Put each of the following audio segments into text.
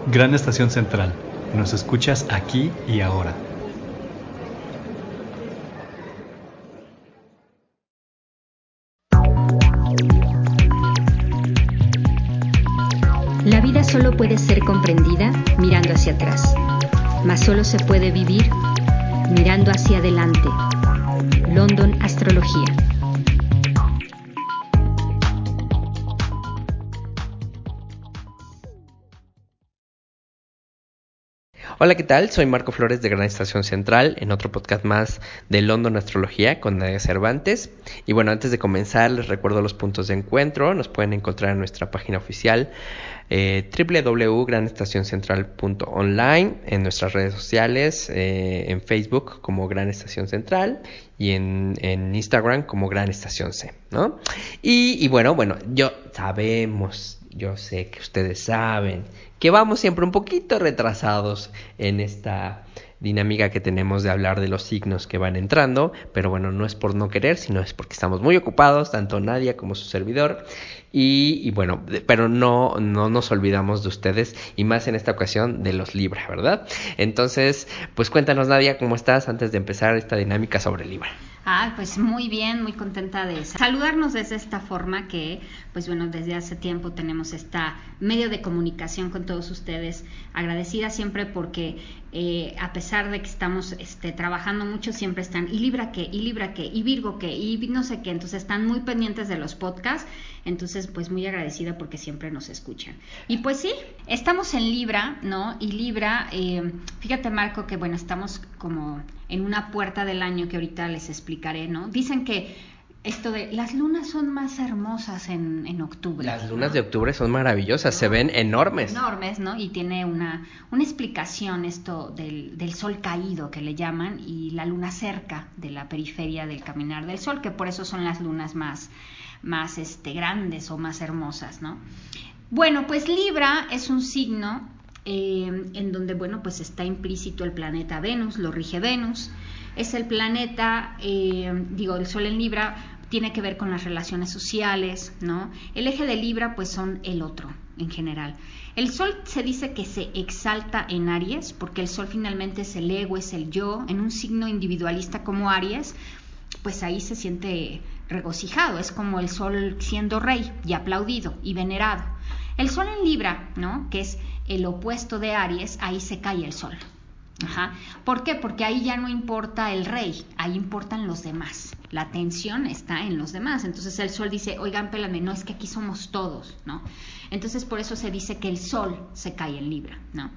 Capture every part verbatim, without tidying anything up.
Gran Estación Central. Nos escuchas aquí y ahora. La vida solo puede ser comprendida mirando hacia atrás, mas solo se puede vivir mirando hacia adelante. London Astrología. Hola, ¿qué tal? Soy Marco Flores de Gran Estación Central, en otro podcast más de London Astrología con Nadia Cervantes. Y bueno, antes de comenzar, les recuerdo los puntos de encuentro. Nos pueden encontrar en nuestra página oficial eh, doble u doble u doble u punto gran estación central punto online, en nuestras redes sociales, eh, en Facebook como Gran Estación Central y en, en Instagram como Gran Estación C, ¿no? Y, y bueno, bueno, yo sabemos, yo sé que ustedes saben que vamos siempre un poquito retrasados en esta dinámica que tenemos de hablar de los signos que van entrando, pero bueno, no es por no querer, sino es porque estamos muy ocupados, tanto Nadia como su servidor, y, y bueno, pero no, no nos olvidamos de ustedes, y más en esta ocasión de los Libra, ¿verdad? Entonces, pues cuéntanos, Nadia, ¿cómo estás antes de empezar esta dinámica sobre Libra? Ah, pues muy bien, muy contenta de saludarnos desde esta forma que, pues bueno, desde hace tiempo tenemos esta medio de comunicación con todos ustedes. Agradecida siempre porque eh, a pesar de que estamos este, trabajando mucho, siempre están, ¿y Libra qué? ¿Y Libra qué? ¿Y Virgo qué? ¿Y no sé qué? Entonces están muy pendientes de los podcasts. Entonces, pues muy agradecida porque siempre nos escuchan. Y pues sí, estamos en Libra, ¿no? Y Libra, eh, fíjate, Marco, que bueno, estamos como en una puerta del año que ahorita les explicaré, ¿no? Dicen que esto de las lunas son más hermosas en, en octubre. Las lunas ¿no? de octubre son maravillosas, ¿no? Se ven enormes. Enormes, ¿no? Y tiene una, una explicación esto del, del sol caído que le llaman y la luna cerca de la periferia del caminar del sol, que por eso son las lunas más, más este, grandes o más hermosas, ¿no? Bueno, pues Libra es un signo eh, en donde, bueno, pues está implícito el planeta Venus, lo rige Venus. Es el planeta, eh, digo, el sol en Libra tiene que ver con las relaciones sociales, ¿no? El eje de Libra, pues son el otro, en general. El sol se dice que se exalta en Aries, porque el sol finalmente es el ego, es el yo, en un signo individualista como Aries, pues ahí se siente regocijado, es como el sol siendo rey y aplaudido y venerado. El sol en Libra, ¿no? Que es el opuesto de Aries, ahí se cae el sol. Ajá. ¿Por qué? Porque ahí ya no importa el rey, ahí importan los demás. La atención está en los demás. Entonces el sol dice, oigan, espérame, no, es que aquí somos todos, ¿no? Entonces por eso se dice que el sol se cae en Libra, ¿no?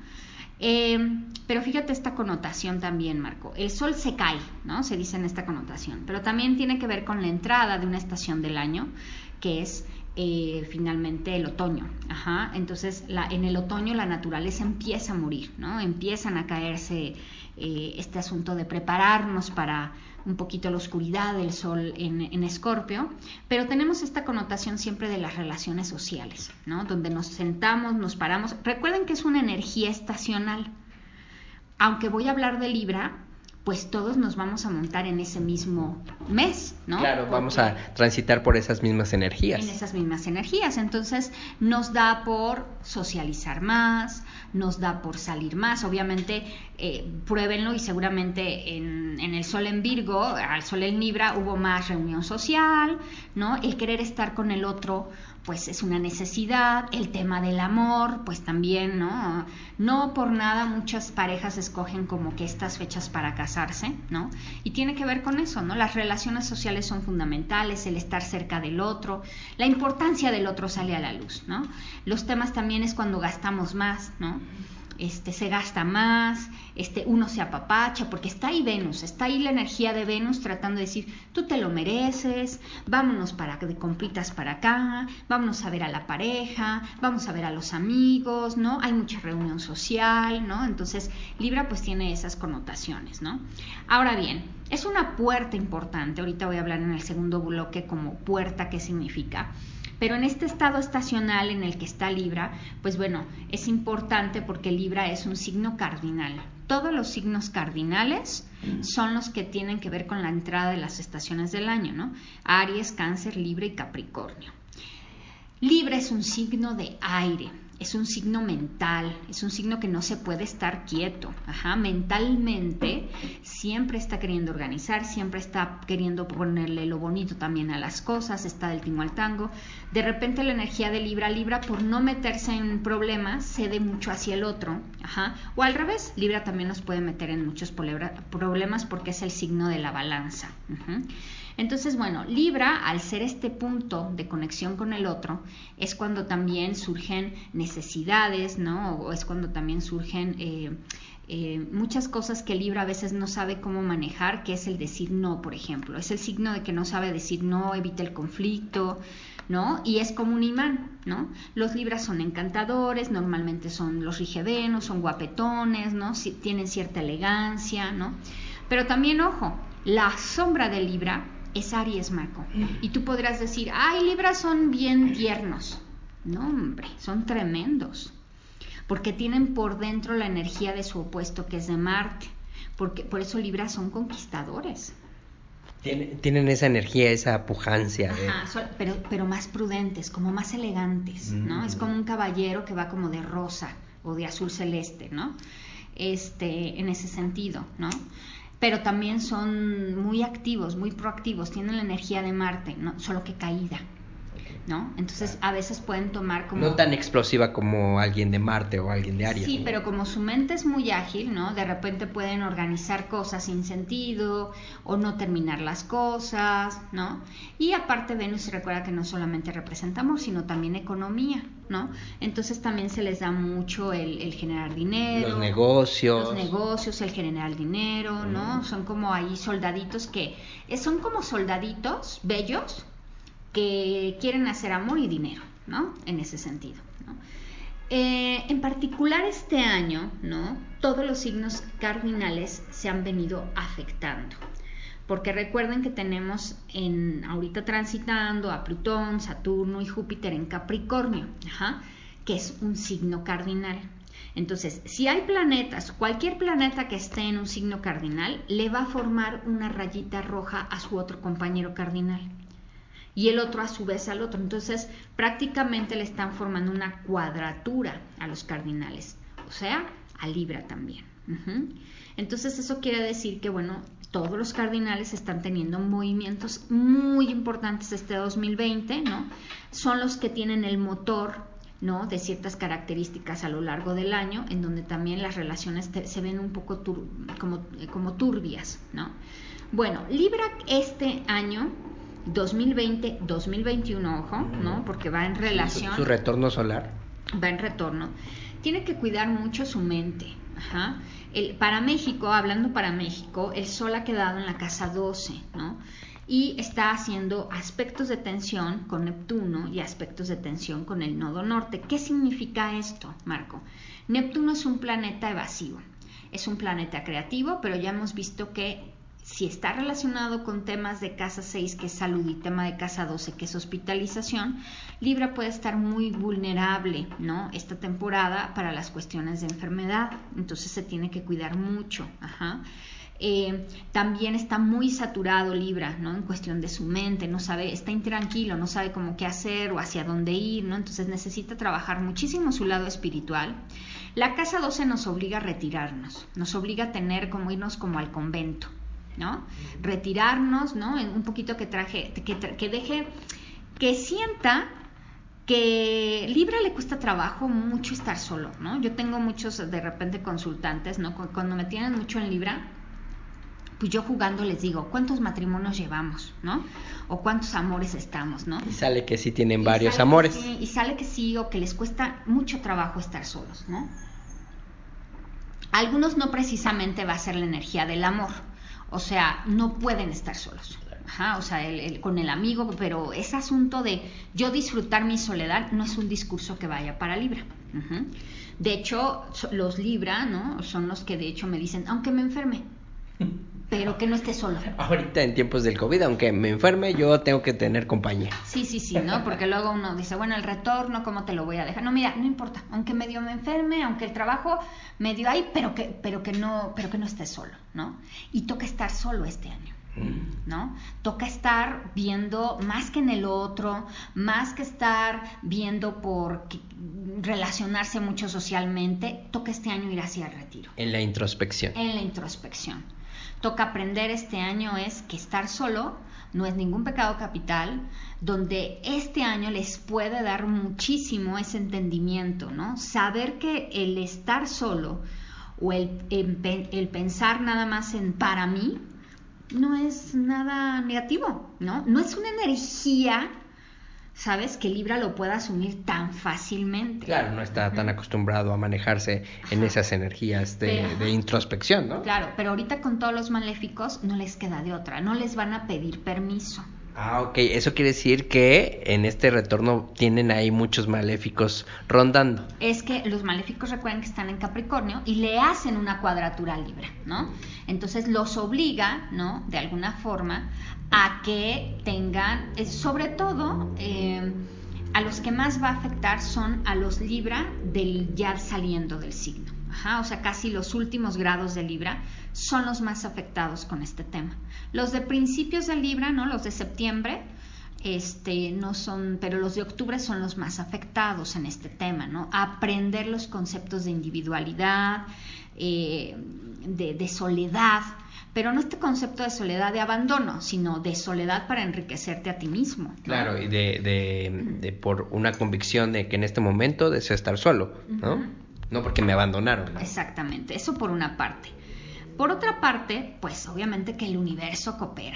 Eh, pero fíjate esta connotación también, Marco. El sol se cae, ¿no? Se dice en esta connotación. Pero también tiene que ver con la entrada de una estación del año, que es eh, finalmente el otoño. Ajá. Entonces, la, en el otoño la naturaleza empieza a morir, ¿no? Empiezan a caerse eh, este asunto de prepararnos para un poquito la oscuridad del sol en, en Escorpio, pero tenemos esta connotación siempre de las relaciones sociales, ¿no? Donde nos sentamos, nos paramos. Recuerden que es una energía estacional. Aunque voy a hablar de Libra, pues todos nos vamos a montar en ese mismo mes, ¿no? Claro, Porque vamos a transitar por esas mismas energías. En esas mismas energías. Entonces nos da por socializar más, nos da por salir más. Obviamente, eh, pruébenlo y seguramente en, en el sol en Virgo, al sol en Libra, hubo más reunión social, ¿no? El querer estar con el otro, pues es una necesidad. El tema del amor, pues también, ¿no? No por nada muchas parejas escogen como que estas fechas para casarse, ¿no? Y tiene que ver con eso, ¿no? Las relaciones sociales son fundamentales, el estar cerca del otro, la importancia del otro sale a la luz, ¿no? Los temas también es cuando gastamos más, ¿no? Este, se gasta más, este, uno se apapacha, porque está ahí Venus, está ahí la energía de Venus tratando de decir, tú te lo mereces, vámonos para de compritas para acá, vámonos a ver a la pareja, vamos a ver a los amigos, ¿no? Hay mucha reunión social, ¿no? Entonces, Libra pues tiene esas connotaciones, ¿no? Ahora bien, es una puerta importante, ahorita voy a hablar en el segundo bloque como puerta, ¿qué significa? Pero en este estado estacional en el que está Libra, pues bueno, es importante porque Libra es un signo cardinal. Todos los signos cardinales son los que tienen que ver con la entrada de las estaciones del año, ¿no? Aries, Cáncer, Libra y Capricornio. Libra es un signo de aire. es un signo mental, es un signo que no se puede estar quieto. Ajá, mentalmente siempre está queriendo organizar, siempre está queriendo ponerle lo bonito también a las cosas, está del tingo al tango. De repente la energía de Libra, Libra por no meterse en problemas, cede mucho hacia el otro. Ajá, o al revés, Libra también nos puede meter en muchos problemas porque es el signo de la balanza. Ajá. Entonces, bueno, Libra, al ser este punto de conexión con el otro, es cuando también surgen necesidades, ¿no? O es cuando también surgen eh, eh, muchas cosas que Libra a veces no sabe cómo manejar, que es el decir no, por ejemplo. Es el signo de que no sabe decir no, evita el conflicto, ¿no? Y es como un imán, ¿no? Los Libras son encantadores, normalmente son los rigevenos, son guapetones, ¿no? Si, tienen cierta elegancia, ¿no? Pero también, ojo, la sombra de Libra es Aries, Marco. Y tú podrás decir, ay, Libra son bien tiernos. No, hombre, son tremendos. Porque tienen por dentro la energía de su opuesto, que es de Marte. Porque, por eso Libra son conquistadores. Tienen, tienen esa energía, esa pujancia. De... Ajá, so, pero, pero más prudentes, como más elegantes, ¿no? Mm. Es como un caballero que va como de rosa o de azul celeste, ¿no? Este, en ese sentido, ¿no? Pero también son muy activos, muy proactivos, tienen la energía de Marte, ¿no? Solo que caída, ¿no? Entonces a veces pueden tomar como... No tan explosiva como alguien de Marte o alguien de Aries. Sí, pero como su mente es muy ágil, ¿no? De repente pueden organizar cosas sin sentido o no terminar las cosas, ¿no? Y aparte Venus recuerda que no solamente representa amor, sino también economía, ¿no? Entonces también se les da mucho el, el generar dinero. Los negocios. Los negocios, el generar dinero, ¿no? Mm. Son como ahí soldaditos que... Son como soldaditos bellos que quieren hacer amor y dinero, ¿no? En ese sentido, ¿no? Eh, en particular este año, ¿no? Todos los signos cardinales se han venido afectando. Porque recuerden que tenemos en, ahorita transitando a Plutón, Saturno y Júpiter en Capricornio, ajá, que es un signo cardinal. Entonces, si hay planetas, cualquier planeta que esté en un signo cardinal, le va a formar una rayita roja a su otro compañero cardinal. Y el otro a su vez al otro. Entonces, prácticamente le están formando una cuadratura a los cardinales. O sea, a Libra también. Uh-huh. Entonces, eso quiere decir que, bueno, todos los cardinales están teniendo movimientos muy importantes este dos mil veinte, ¿no? Son los que tienen el motor, ¿no? De ciertas características a lo largo del año, en donde también las relaciones te, se ven un poco tur, como, como turbias, ¿no? Bueno, Libra este año dos mil veinte, dos mil veintiuno, ojo, ¿no? Porque va en relación... Su, su retorno solar. Va en retorno. Tiene que cuidar mucho su mente. Ajá. El, para México, hablando para México, el Sol ha quedado en la casa doce, ¿no? Y está haciendo aspectos de tensión con Neptuno y aspectos de tensión con el nodo norte. ¿Qué significa esto, Marco? Neptuno es un planeta evasivo, es un planeta creativo, pero ya hemos visto que si está relacionado con temas de casa seis, que es salud, y tema de casa doce, que es hospitalización, Libra puede estar muy vulnerable, ¿no? Esta temporada para las cuestiones de enfermedad, entonces se tiene que cuidar mucho. Ajá. Eh, también está muy saturado Libra, ¿no? En cuestión de su mente, no sabe, está intranquilo, no sabe cómo qué hacer o hacia dónde ir, ¿no? Entonces necesita trabajar muchísimo su lado espiritual. La casa doce nos obliga a retirarnos, nos obliga a tener como irnos como al convento, ¿no? Retirarnos, ¿no? Un poquito que traje, que, que deje, que sienta que Libra le cuesta trabajo mucho estar solo, ¿no? Yo tengo muchos de repente consultantes, ¿no? Cuando me tienen mucho en Libra, pues yo jugando les digo, ¿cuántos matrimonios llevamos, no? O cuántos amores estamos, ¿no? Y sale que sí tienen y varios amores. Sí, y sale que sí, o que les cuesta mucho trabajo estar solos, ¿no? Algunos no precisamente va a ser la energía del amor, o sea, no pueden estar solos. Ajá, o sea, el, el, con el amigo, pero ese asunto de yo disfrutar mi soledad no es un discurso que vaya para Libra. Uh-huh. De hecho, los Libra, ¿no? Son los que de hecho me dicen, aunque me enferme, pero que no esté solo. Ahorita en tiempos del COVID, aunque me enferme, yo tengo que tener compañía. Sí, sí, sí, ¿no? Porque luego uno dice, bueno, el retorno, ¿cómo te lo voy a dejar? No, mira, no importa, aunque medio me enferme, aunque el trabajo medio ahí, pero que, pero que no, pero que no esté solo, ¿no? Y toca estar solo este año. ¿no? Toca estar viendo más que en el otro, más que estar viendo por relacionarse mucho socialmente, toca este año ir hacia el retiro. En la introspección. En la introspección. Toca aprender este año es que estar solo no es ningún pecado capital, donde este año les puede dar muchísimo ese entendimiento, ¿no? Saber que el estar solo o el, el, el pensar nada más en para mí, no es nada negativo, ¿no? No es una energía, ¿sabes? Que Libra lo pueda asumir tan fácilmente. Claro, no está tan acostumbrado a manejarse en Ajá. esas energías de, Pero, de introspección, ¿no? Claro, pero ahorita con todos los maléficos no les queda de otra, no les van a pedir permiso. Ah, ok, eso quiere decir que en este retorno tienen ahí muchos maléficos rondando. Es que los maléficos recuerden que están en Capricornio y le hacen una cuadratura a Libra, ¿no? Entonces los obliga, ¿no? De alguna forma a que tengan, eh, sobre todo, eh, a los que más va a afectar son a los Libra del ya saliendo del signo. Ajá, o sea, casi los últimos grados de Libra son los más afectados con este tema. Los de principios de Libra, ¿no? Los de septiembre, este, no son, pero los de octubre son los más afectados en este tema, ¿no? Aprender los conceptos de individualidad, eh, de, de soledad, pero no este concepto de soledad de abandono, sino de soledad para enriquecerte a ti mismo, ¿no? Claro, y de, de, de por una convicción de que en este momento deseo estar solo, ¿no? Uh-huh. No porque me abandonaron, ¿no? Exactamente, eso por una parte. Por otra parte, pues obviamente que el universo coopera.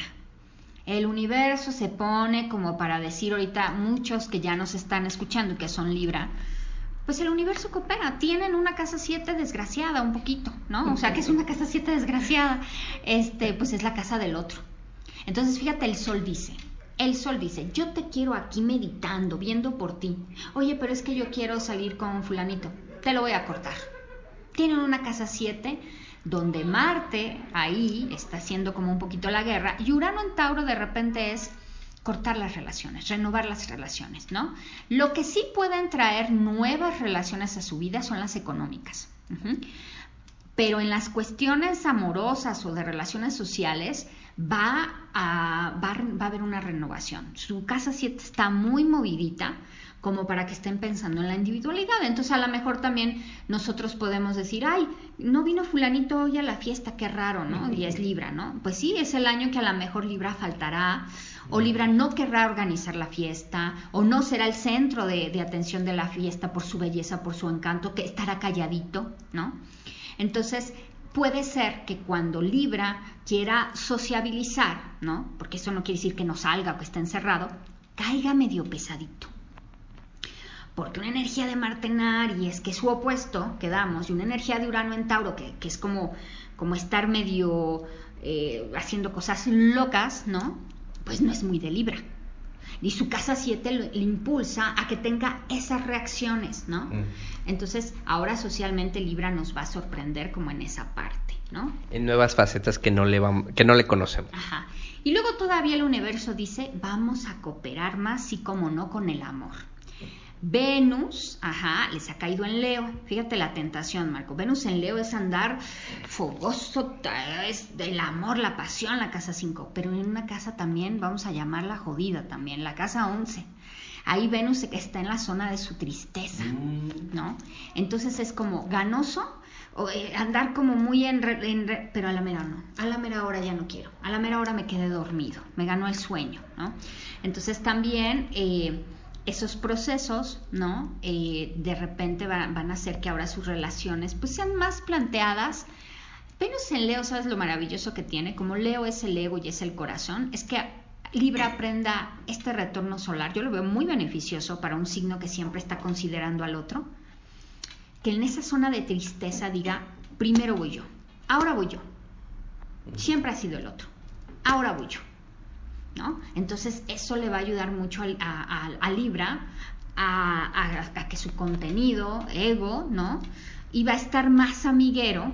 El universo se pone como para decir ahorita muchos que ya nos están escuchando y que son Libra, pues el universo coopera. Tienen una casa siete desgraciada un poquito, ¿no? O sea, que es una casa siete desgraciada, este, pues es la casa del otro. Entonces, fíjate, el sol dice, el sol dice, yo te quiero aquí meditando, viendo por ti. Oye, pero es que yo quiero salir con fulanito. Te lo voy a cortar. Tienen una casa siete donde Marte ahí está haciendo como un poquito la guerra y Urano en Tauro de repente es cortar las relaciones, renovar las relaciones, ¿no? Lo que sí pueden traer nuevas relaciones a su vida son las económicas. Uh-huh. Pero en las cuestiones amorosas o de relaciones sociales va a, va, va a haber una renovación. Su casa siete está muy movidita como para que estén pensando en la individualidad. Entonces a lo mejor también nosotros podemos decir, ay, no vino fulanito hoy a la fiesta, qué raro, ¿no? Y es Libra, ¿no? Pues sí, es el año que a lo mejor Libra faltará, o Libra no querrá organizar la fiesta, o no será el centro de, de atención de la fiesta por su belleza, por su encanto, que estará calladito, ¿no? Entonces puede ser que cuando Libra quiera sociabilizar, ¿no? Porque eso no quiere decir que no salga o que esté encerrado, caiga medio pesadito. Porque una energía de Marte en Aries, que es su opuesto, que damos, y una energía de Urano en Tauro, que, que es como, como estar medio eh, haciendo cosas locas, ¿no? Pues no es muy de Libra. Y su casa siete le, le impulsa a que tenga esas reacciones, ¿no? Mm. Entonces, ahora socialmente Libra nos va a sorprender como en esa parte, ¿no? En nuevas facetas que no le, vamos, que no le conocemos. Ajá. Y luego todavía el universo dice, vamos a cooperar más, y como no, con el amor. Venus, ajá, les ha caído en Leo. Fíjate la tentación, Marco. Venus en Leo es andar fogoso, es el amor, la pasión, la casa cinco. Pero en una casa también, vamos a llamarla jodida también, la casa once. Ahí Venus está en la zona de su tristeza, ¿no? Entonces es como ganoso, o, eh, andar como muy en, re, en re, pero a la mera no. A la mera hora ya no quiero. A la mera hora me quedé dormido, me ganó el sueño, ¿no? Entonces también... Eh, esos procesos, ¿no? Eh, de repente va, van a hacer que ahora sus relaciones pues sean más planteadas. Venus en Leo, ¿sabes lo maravilloso que tiene? Como Leo es el ego y es el corazón, es que Libra aprenda este retorno solar. Yo lo veo muy beneficioso para un signo que siempre está considerando al otro. Que en esa zona de tristeza diga, primero voy yo, ahora voy yo. Siempre ha sido el otro, ahora voy yo. ¿No? Entonces eso le va a ayudar mucho a, a, a Libra a, a, a que su contenido, ego, ¿no? Y va a estar más amiguero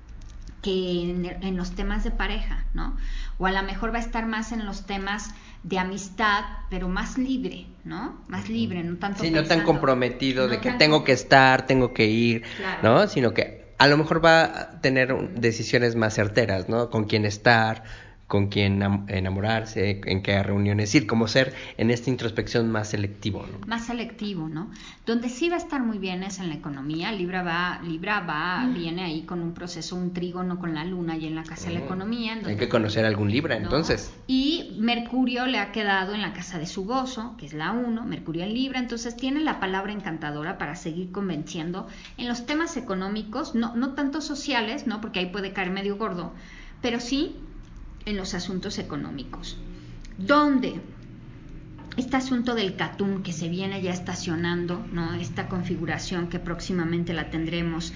que en, en los temas de pareja, ¿no? O a lo mejor va a estar más en los temas de amistad, pero más libre, ¿no? Más libre, no tanto sí, pensando, no tan comprometido no de que tan tengo que estar, tengo que ir, claro. ¿no? Sino que a lo mejor va a tener decisiones más certeras, ¿no? Con quién estar, con quién enamorarse, en qué reuniones ir, como ser en esta introspección más selectivo, ¿no? Más selectivo, ¿no? Donde sí va a estar muy bien es en la economía. Libra va, Libra va, mm. viene ahí con un proceso, un trígono con la luna y en la casa mm. de la economía. Donde, hay que conocer algún Libra, ¿no? Entonces. Y Mercurio le ha quedado en la casa de su gozo, que es la uno, Mercurio en Libra, entonces tiene la palabra encantadora para seguir convenciendo en los temas económicos, no, no tanto sociales, ¿no? Porque ahí puede caer medio gordo, pero sí en los asuntos económicos, donde este asunto del Catún que se viene ya estacionando, ¿no? Esta configuración que próximamente la tendremos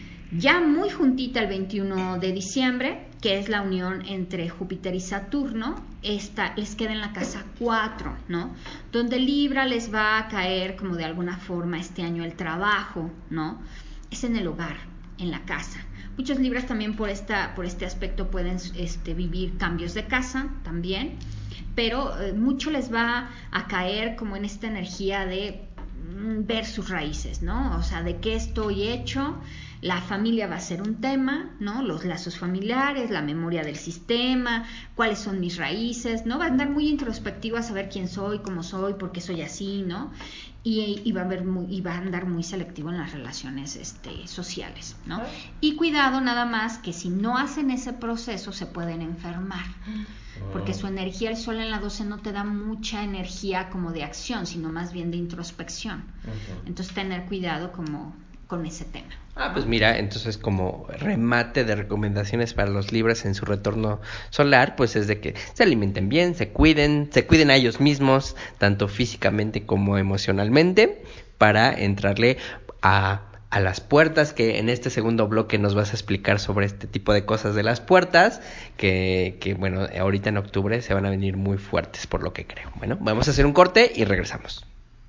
ya muy juntita el veintiuno de diciembre, que es la unión entre Júpiter y Saturno, esta les queda en la casa cuatro, ¿no? Donde Libra les va a caer como de alguna forma este año el trabajo, ¿no? Es en el hogar, en la casa. Muchos Libras también por, esta, por este aspecto pueden este, vivir cambios de casa también, pero eh, mucho les va a caer como en esta energía de mm, ver sus raíces, ¿no? O sea, de qué estoy hecho. La familia va a ser un tema, ¿no? Los lazos familiares, la memoria del sistema, cuáles son mis raíces, ¿no? Va a andar muy introspectivo a saber quién soy, cómo soy, por qué soy así, ¿no? Y, y, va a ver muy, y va a andar muy selectivo en las relaciones este, sociales, ¿no? Y cuidado nada más que si no hacen ese proceso se pueden enfermar, porque su energía, el sol en la doce no te da mucha energía como de acción, sino más bien de introspección. Entonces tener cuidado como con ese tema. Ah, pues mira, entonces como remate de recomendaciones para los Libras en su retorno solar, pues es de que se alimenten bien, se cuiden, se cuiden a ellos mismos, tanto físicamente como emocionalmente, para entrarle a, a las puertas, que en este segundo bloque nos vas a explicar sobre este tipo de cosas de las puertas, que, que bueno, ahorita en octubre se van a venir muy fuertes por lo que creo. Bueno, vamos a hacer un corte y regresamos.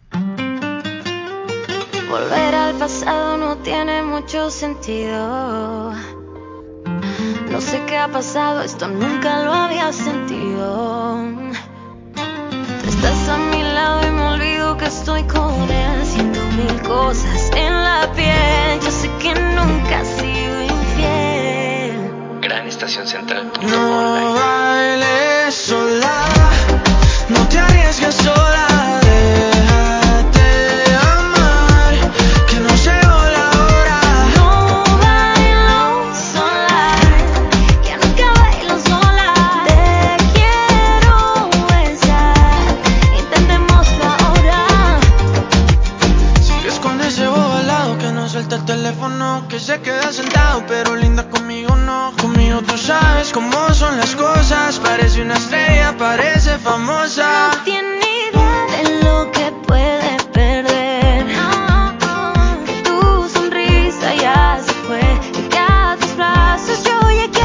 Volver al pasado no tiene mucho sentido. No sé qué ha pasado, esto nunca lo había sentido. Tú estás a mi lado y me olvido que estoy con él, siento mil cosas en la piel. Yo sé que nunca he sido infiel. Gran Estación Central. No bailes sola, no te arriesgues sola. Que se queda sentado, pero linda conmigo no. Conmigo tú sabes cómo son las cosas. Parece una estrella, parece famosa. No tiene idea de lo que puede perder. Que tu sonrisa ya se fue y que a tus brazos yo llegué.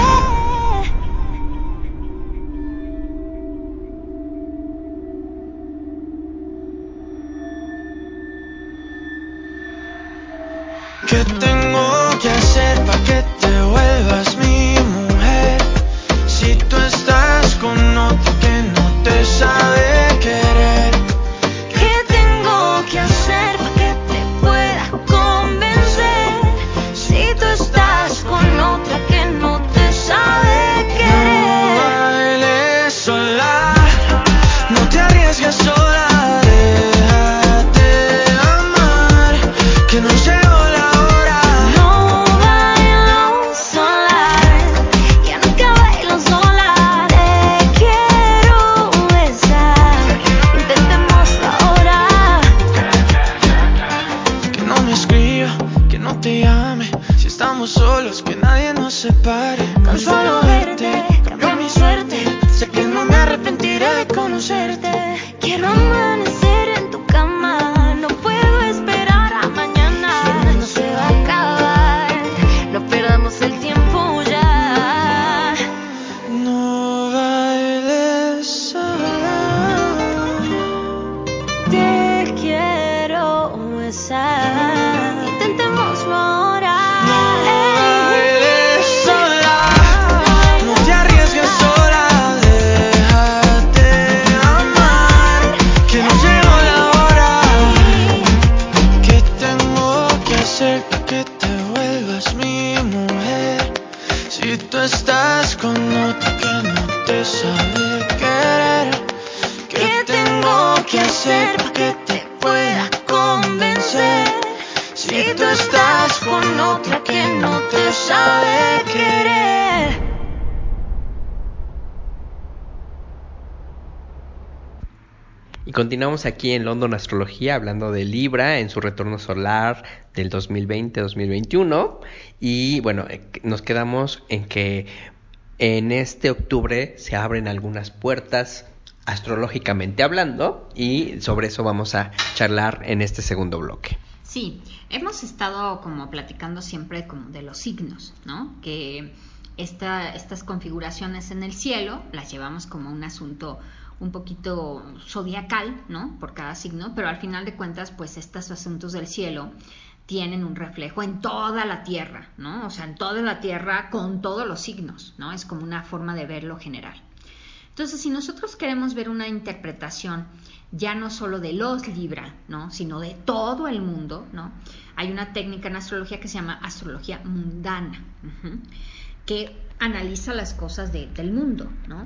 ¿Qué tengo que hacer para que te vuelvas mi mujer? Si tú estás con otro que no te sabe querer. ¿Qué tengo que hacer para que te pueda convencer? Si tú estás con otra que no te sabe querer. No bailes sola, no te arriesgues sola. Déjate amar, que no se solos, que nadie nos separe. Con solo verte, cambió mi suerte. Sé que no me arrepentiré de conocerte. Quiero amanecer en tu cama. No puedo esperar a mañana. Si no se va a acabar, no perdamos el tiempo ya. No bailes sola. Te quiero besar. Intentémoslo ahora. No bailes sola. tú estás con otra que no te sabe querer. Y continuamos aquí en London Astrología hablando de Libra en su retorno solar del dos mil veinte dos mil veintiuno. Y bueno, nos quedamos en que en este octubre se abren algunas puertas astrológicamente hablando, y sobre eso vamos a charlar en este segundo bloque. Sí, hemos estado como platicando siempre como de los signos, ¿no? Que esta, estas configuraciones en el cielo las llevamos como un asunto un poquito zodiacal, ¿no? Por cada signo, pero al final de cuentas, pues estos asuntos del cielo tienen un reflejo en toda la Tierra, ¿no? O sea, en toda la Tierra con todos los signos, ¿no? Es como una forma de verlo general. Entonces, si nosotros queremos ver una interpretación ya no solo de los Libra, ¿no? Sino de todo el mundo, ¿no? Hay una técnica en astrología que se llama astrología mundana, uh-huh, que analiza las cosas de, del mundo, ¿no?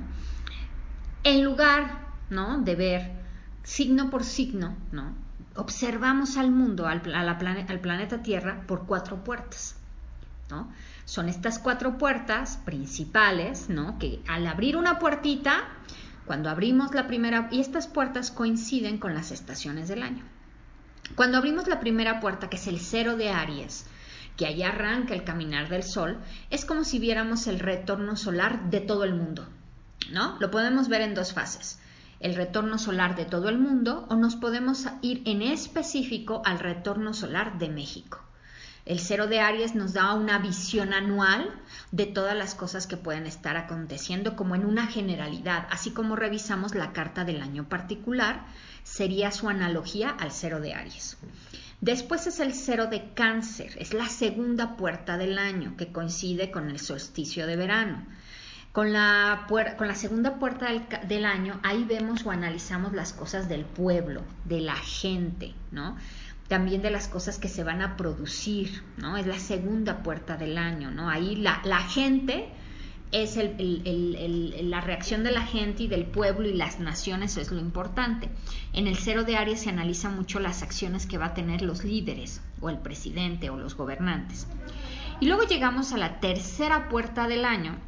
En lugar, ¿no?, de ver signo por signo, ¿no?, observamos al mundo, al, a la plane, al planeta Tierra, por cuatro puertas, ¿no? Son estas cuatro puertas principales, ¿no?, que al abrir una puertita, cuando abrimos la primera, y estas puertas coinciden con las estaciones del año. Cuando abrimos la primera puerta, que es el cero de Aries, que allá arranca el caminar del Sol, es como si viéramos el retorno solar de todo el mundo, ¿no? Lo podemos ver en dos fases, el retorno solar de todo el mundo, o nos podemos ir en específico al retorno solar de México. El cero de Aries nos da una visión anual de todas las cosas que pueden estar aconteciendo como en una generalidad, así como revisamos la carta del año particular, sería su analogía al cero de Aries. Después es el cero de Cáncer, es la segunda puerta del año que coincide con el solsticio de verano. Con la, con la segunda puerta del, del año, ahí vemos o analizamos las cosas del pueblo, de la gente, ¿no? También de las cosas que se van a producir, ¿no? Es la segunda puerta del año, ¿no? Ahí la, la gente es el, el, el, el, la reacción de la gente y del pueblo y las naciones es lo importante. En el cero de Aries se analiza mucho las acciones que va a tener los líderes, o el presidente, o los gobernantes. Y luego llegamos a la tercera puerta del año,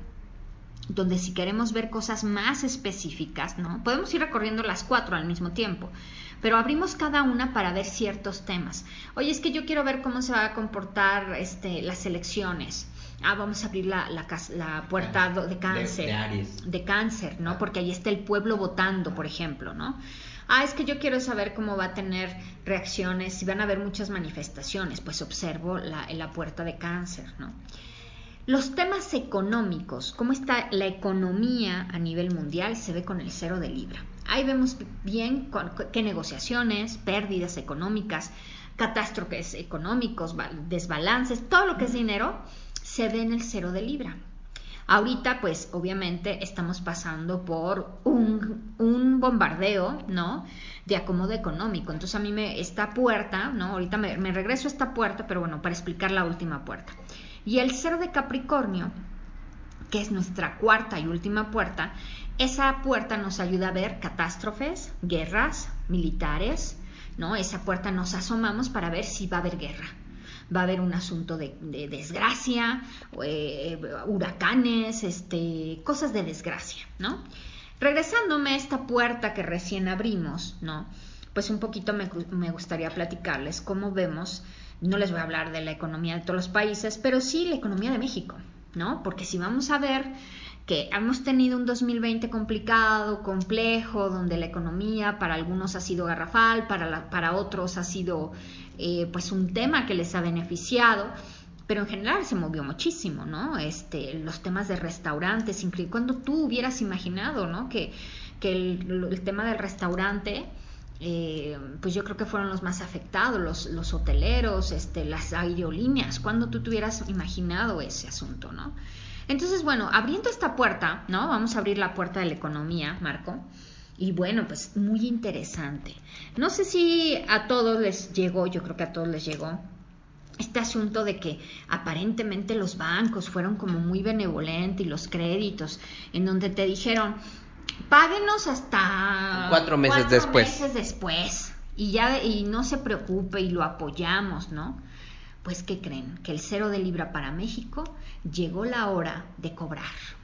donde si queremos ver cosas más específicas, ¿no?, podemos ir recorriendo las cuatro al mismo tiempo, pero abrimos cada una para ver ciertos temas. Oye, es que yo quiero ver cómo se va a comportar este, las elecciones. Ah, vamos a abrir la, la, la puerta de Cáncer, de, de, Aries. de Cáncer, ¿no? Porque ahí está el pueblo votando, por ejemplo, ¿no? Ah, es que yo quiero saber cómo va a tener reacciones, si van a haber muchas manifestaciones, pues observo la, la puerta de Cáncer, ¿no? Los temas económicos, cómo está la economía a nivel mundial, se ve con el cero de Libra. Ahí vemos bien qué negociaciones, pérdidas económicas, catástrofes económicos, desbalances, todo lo que es dinero, se ve en el cero de Libra. Ahorita, pues, obviamente estamos pasando por un, un bombardeo, ¿no?, de acomodo económico. Entonces, a mí me, esta puerta, ¿no?, ahorita me, me regreso a esta puerta, pero bueno, para explicar la última puerta. Y el cero de Capricornio, que es nuestra cuarta y última puerta, esa puerta nos ayuda a ver catástrofes, guerras, militares, ¿no? Esa puerta nos asomamos para ver si va a haber guerra. Va a haber un asunto de, de desgracia, eh, huracanes, este, cosas de desgracia, ¿no? Regresándome a esta puerta que recién abrimos, ¿no?, pues un poquito me, me gustaría platicarles cómo vemos. No les voy a hablar de la economía de todos los países, pero sí la economía de México, ¿no? Porque si vamos a ver que hemos tenido un dos mil veinte complicado, complejo, donde la economía para algunos ha sido garrafal, para, la, para otros ha sido eh, pues un tema que les ha beneficiado, pero en general se movió muchísimo, ¿no? Este, los temas de restaurantes, incluso cuando tú hubieras imaginado, ¿no?, que, que el, el tema del restaurante, Eh, pues yo creo que fueron los más afectados, los, los hoteleros, este, las aerolíneas, cuando tú te hubieras imaginado ese asunto, ¿no? Entonces, bueno, abriendo esta puerta, ¿no? Vamos a abrir la puerta de la economía, Marco, y bueno, pues muy interesante. No sé si a todos les llegó, yo creo que a todos les llegó este asunto de que aparentemente los bancos fueron como muy benevolentes y los créditos, en donde te dijeron, páguenos hasta cuatro meses cuatro después. meses después y ya y no se preocupe y lo apoyamos, ¿no? Pues, ¿qué creen? Que el cero de libra para México llegó la hora de cobrar.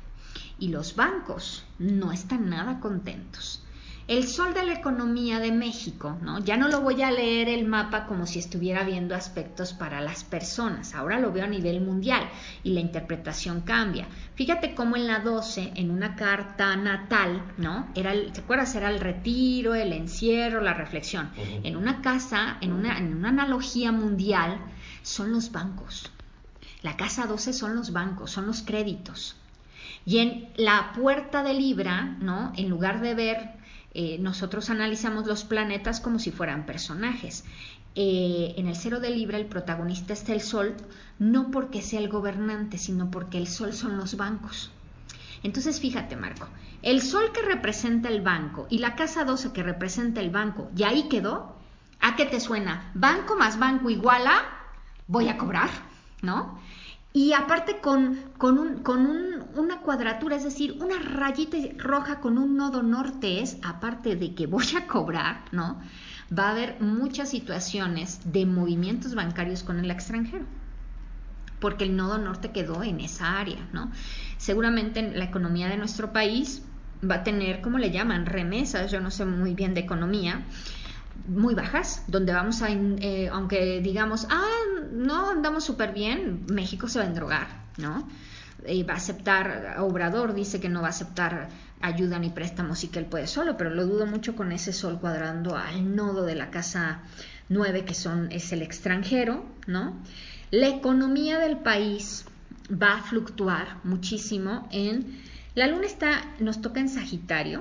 Y los bancos no están nada contentos. El sol de la economía de México, ¿no? Ya no lo voy a leer el mapa como si estuviera viendo aspectos para las personas. Ahora lo veo a nivel mundial y la interpretación cambia. Fíjate cómo en la doce, en una carta natal, ¿no? Era el, ¿te acuerdas? Era el retiro, el encierro, la reflexión. Uh-huh. En una casa, en una, en una analogía mundial, son los bancos. La casa doce son los bancos, son los créditos. Y en la puerta de Libra, ¿no? En lugar de ver... Eh, nosotros analizamos los planetas como si fueran personajes. Eh, en el cero de Libra el protagonista está el Sol, no porque sea el gobernante, sino porque el Sol son los bancos. Entonces fíjate, Marco, el Sol que representa el banco y la casa doce que representa el banco, y ahí quedó. ¿A qué te suena? Banco más banco igual a voy a cobrar, ¿no? Y aparte con, con, un, con un, una cuadratura, es decir, una rayita roja con un nodo norte es, aparte de que voy a cobrar, ¿no? Va a haber muchas situaciones de movimientos bancarios con el extranjero, porque el nodo norte quedó en esa área, ¿no? Seguramente la economía de nuestro país va a tener, ¿cómo le llaman? Remesas, yo no sé muy bien de economía, muy bajas, donde vamos a, eh, aunque digamos, ah, no, andamos súper bien, México se va a endrogar, ¿no? Eh, va a aceptar, Obrador dice que no va a aceptar ayuda ni préstamos y que él puede solo, pero lo dudo mucho con ese sol cuadrando al nodo de la casa nueve, que son, es el extranjero, ¿no? La economía del país va a fluctuar muchísimo en, la luna está, nos toca en Sagitario.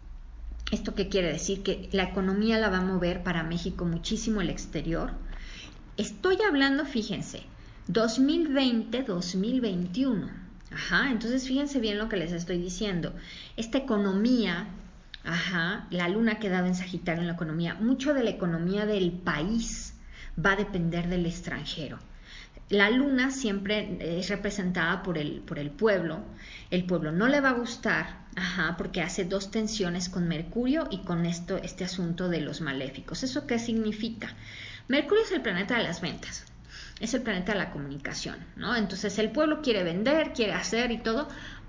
¿Esto qué quiere decir? Que la economía la va a mover para México muchísimo el exterior. Estoy hablando, fíjense, dos mil veinte, dos mil veintiuno. Ajá, entonces fíjense bien lo que les estoy diciendo. Esta economía, ajá, la luna ha quedado en Sagitario en la economía. Mucho de la economía del país va a depender del extranjero. La luna siempre es representada por el, por el pueblo. El pueblo no le va a gustar, ajá, porque hace dos tensiones con Mercurio y con esto, este asunto de los maléficos. ¿Eso qué significa? Mercurio es el planeta de las ventas, es el planeta de la comunicación, ¿no? Entonces el pueblo quiere vender, quiere hacer y todo,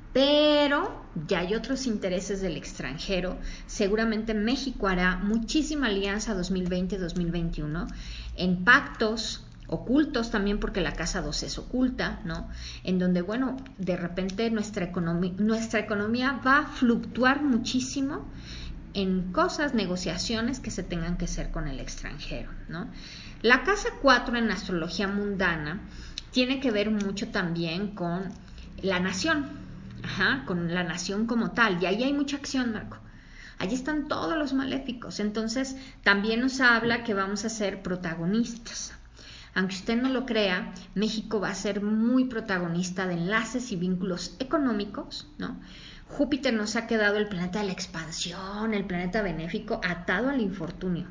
pero ya hay otros intereses del extranjero. Seguramente México hará muchísima alianza dos mil veinte, dos mil veintiuno en pactos ocultos también, porque la casa doce es oculta, ¿no? En donde, bueno, de repente nuestra economía, nuestra economía va a fluctuar muchísimo en cosas, negociaciones que se tengan que hacer con el extranjero, ¿no? La casa cuatro en astrología mundana tiene que ver mucho también con la nación, ajá, con la nación como tal, y ahí hay mucha acción, Marco. Allí están todos los maléficos, entonces también nos habla que vamos a ser protagonistas. Aunque usted no lo crea, México va a ser muy protagonista de enlaces y vínculos económicos, ¿no? Júpiter nos ha quedado el planeta de la expansión, el planeta benéfico, atado al infortunio.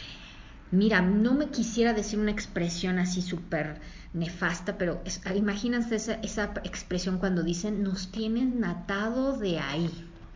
Mira, no me quisiera decir una expresión así súper nefasta, pero es, imagínense esa, esa expresión cuando dicen nos tienen atado de ahí.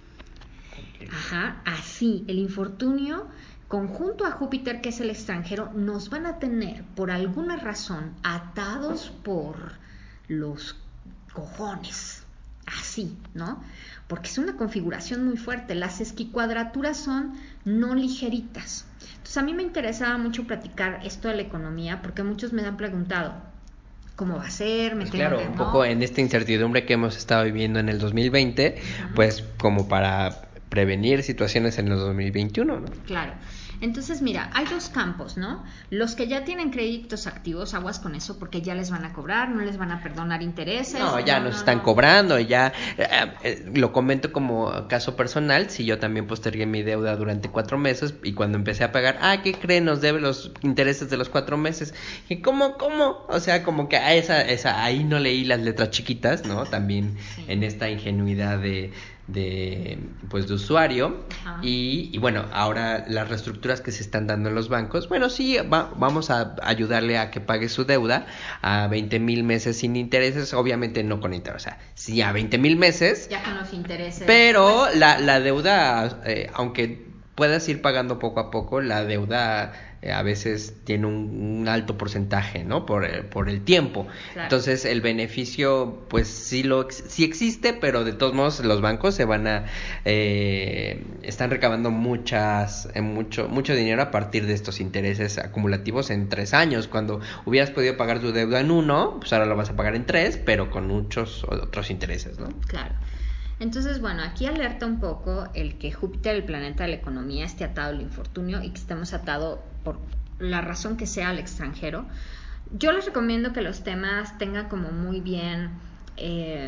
Ajá, así, el infortunio conjunto a Júpiter, que es el extranjero, nos van a tener por alguna razón atados por los cojones, así, ¿no? Porque es una configuración muy fuerte. Las esquicuadraturas son no ligeritas. Entonces a mí me interesaba mucho platicar esto de la economía, porque muchos me han preguntado cómo va a ser, me pues tengo claro, que, un ¿no? poco en esta incertidumbre que hemos estado viviendo en el dos mil veinte, uh-huh. Pues como para prevenir situaciones en el dos mil veintiuno, ¿no? Claro. Entonces, mira, hay dos campos, ¿no? Los que ya tienen créditos activos, aguas con eso, porque ya les van a cobrar, no les van a perdonar intereses. No, ya no, nos no, están no. cobrando, ya eh, eh, lo comento como caso personal. Si yo también postergué mi deuda durante cuatro meses y cuando empecé a pagar, ah, ¿qué creen? Nos debe los intereses de los cuatro meses. Y ¿cómo, cómo? O sea, como que a esa, esa, ahí no leí las letras chiquitas, ¿no? También sí. En esta ingenuidad de... de pues de usuario. y, y bueno, ahora las reestructuras que se están dando en los bancos, bueno, sí, va, vamos a ayudarle a que pague su deuda a veinte mil meses sin intereses, obviamente no con interés, o sea, sí a veinte mil meses, ya con los intereses, pero pues, la, la deuda, eh, aunque puedas ir pagando poco a poco. La deuda eh, a veces tiene un, un alto porcentaje, ¿no? Por, eh, por el tiempo. Claro. Entonces el beneficio pues sí lo sí existe, pero de todos modos los bancos se van a eh, están recabando muchas eh, mucho mucho dinero a partir de estos intereses acumulativos en tres años. Cuando hubieras podido pagar tu deuda en uno, pues ahora lo vas a pagar en tres, pero con muchos otros intereses, ¿no? Claro. Entonces, bueno, aquí alerta un poco el que Júpiter, el planeta de la economía, esté atado al infortunio y que estemos atados por la razón que sea al extranjero. Yo les recomiendo que los temas tengan como muy bien, eh,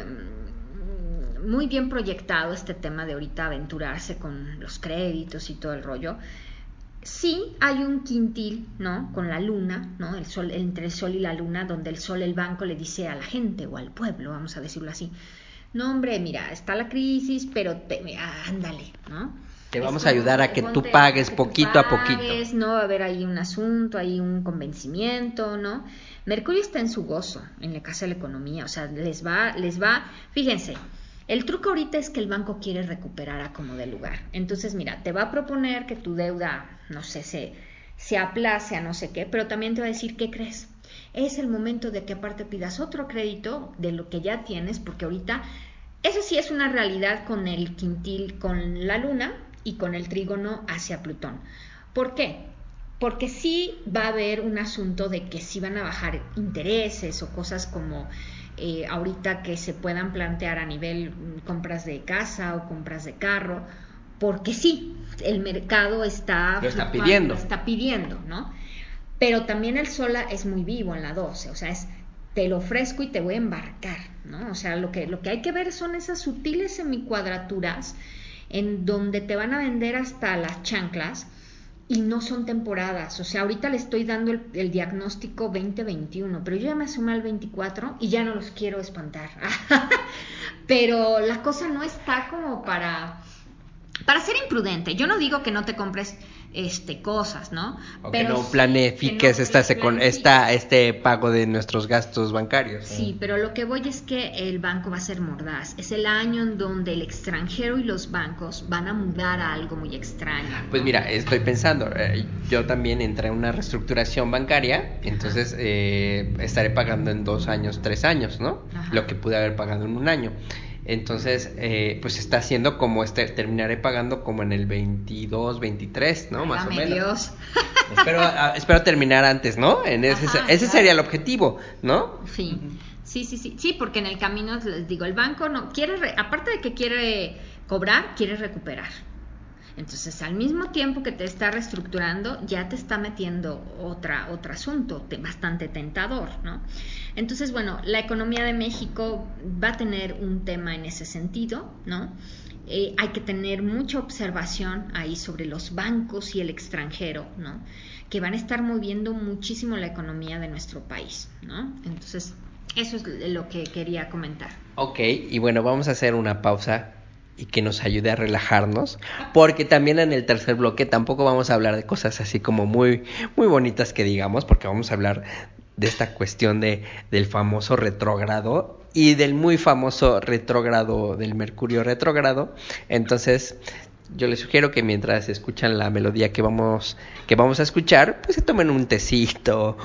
muy bien proyectado este tema de ahorita aventurarse con los créditos y todo el rollo. Sí hay un quintil, ¿no? Con la luna, ¿no? El sol, entre el sol y la luna, donde el sol, el banco, le dice a la gente o al pueblo, vamos a decirlo así, no, hombre, mira, está la crisis, pero te, ándale, ¿no? Te vamos a ayudar a que tú pagues poquito a poquito. No va a haber ahí un asunto, ahí un convencimiento, ¿no? Mercurio está en su gozo, en la casa de la economía, o sea, les va, les va, fíjense, el truco ahorita es que el banco quiere recuperar a como de lugar. Entonces, mira, te va a proponer que tu deuda, no sé, se, se aplace a no sé qué, pero también te va a decir, ¿qué crees? Es el momento de que aparte pidas otro crédito de lo que ya tienes, porque ahorita, eso sí es una realidad con el quintil, con la luna y con el trígono hacia Plutón. ¿Por qué? Porque sí va a haber un asunto de que sí van a bajar intereses o cosas como eh, ahorita que se puedan plantear a nivel compras de casa o compras de carro, porque sí, el mercado está, lo está pidiendo. Lo está pidiendo, ¿no? Pero también el sol es muy vivo en la doce, o sea, es te lo ofrezco y te voy a embarcar, ¿no? O sea, lo que, lo que hay que ver son esas sutiles semicuadraturas en donde te van a vender hasta las chanclas y no son temporadas. O sea, ahorita le estoy dando el, el diagnóstico veinte veintiuno, pero yo ya me asomé al veinticuatro y ya no los quiero espantar. Pero la cosa no está como para... Para ser imprudente, yo no digo que no te compres este cosas, ¿no? O pero que no sí, planifiques que no esta, planifiques. esta, este pago de nuestros gastos bancarios. Sí, ¿eh? Pero lo que voy es que el banco va a ser mordaz. Es el año en donde el extranjero y los bancos van a mudar a algo muy extraño, ¿no? Pues mira, estoy pensando, eh, yo también entré en una reestructuración bancaria, entonces eh, estaré pagando en dos años, tres años, ¿no? Ajá. Lo que pude haber pagado en un año. Entonces, eh, pues está haciendo como este, terminaré pagando como en el veintidós, veintitrés, ¿no? Más o menos. Dios. Espero, a, espero terminar antes, ¿no? En ese Ajá, ese claro. sería el objetivo, ¿no? Sí, sí, sí, sí, sí, porque en el camino les digo, el banco no quiere, re, aparte de que quiere cobrar, quiere recuperar. Entonces, al mismo tiempo que te está reestructurando, ya te está metiendo otra, otro asunto te, bastante tentador, ¿no? Entonces, bueno, la economía de México va a tener un tema en ese sentido, ¿no? Eh, hay que tener mucha observación ahí sobre los bancos y el extranjero, ¿no? Que van a estar moviendo muchísimo la economía de nuestro país, ¿no? Entonces, eso es lo que quería comentar. Ok, y bueno, vamos a hacer una pausa y que nos ayude a relajarnos, porque también en el tercer bloque tampoco vamos a hablar de cosas así como muy, muy bonitas que digamos, porque vamos a hablar de esta cuestión de, del famoso retrógrado y del muy famoso retrógrado del Mercurio retrógrado. Entonces, yo les sugiero que mientras escuchan la melodía que vamos que vamos a escuchar, pues se tomen un tecito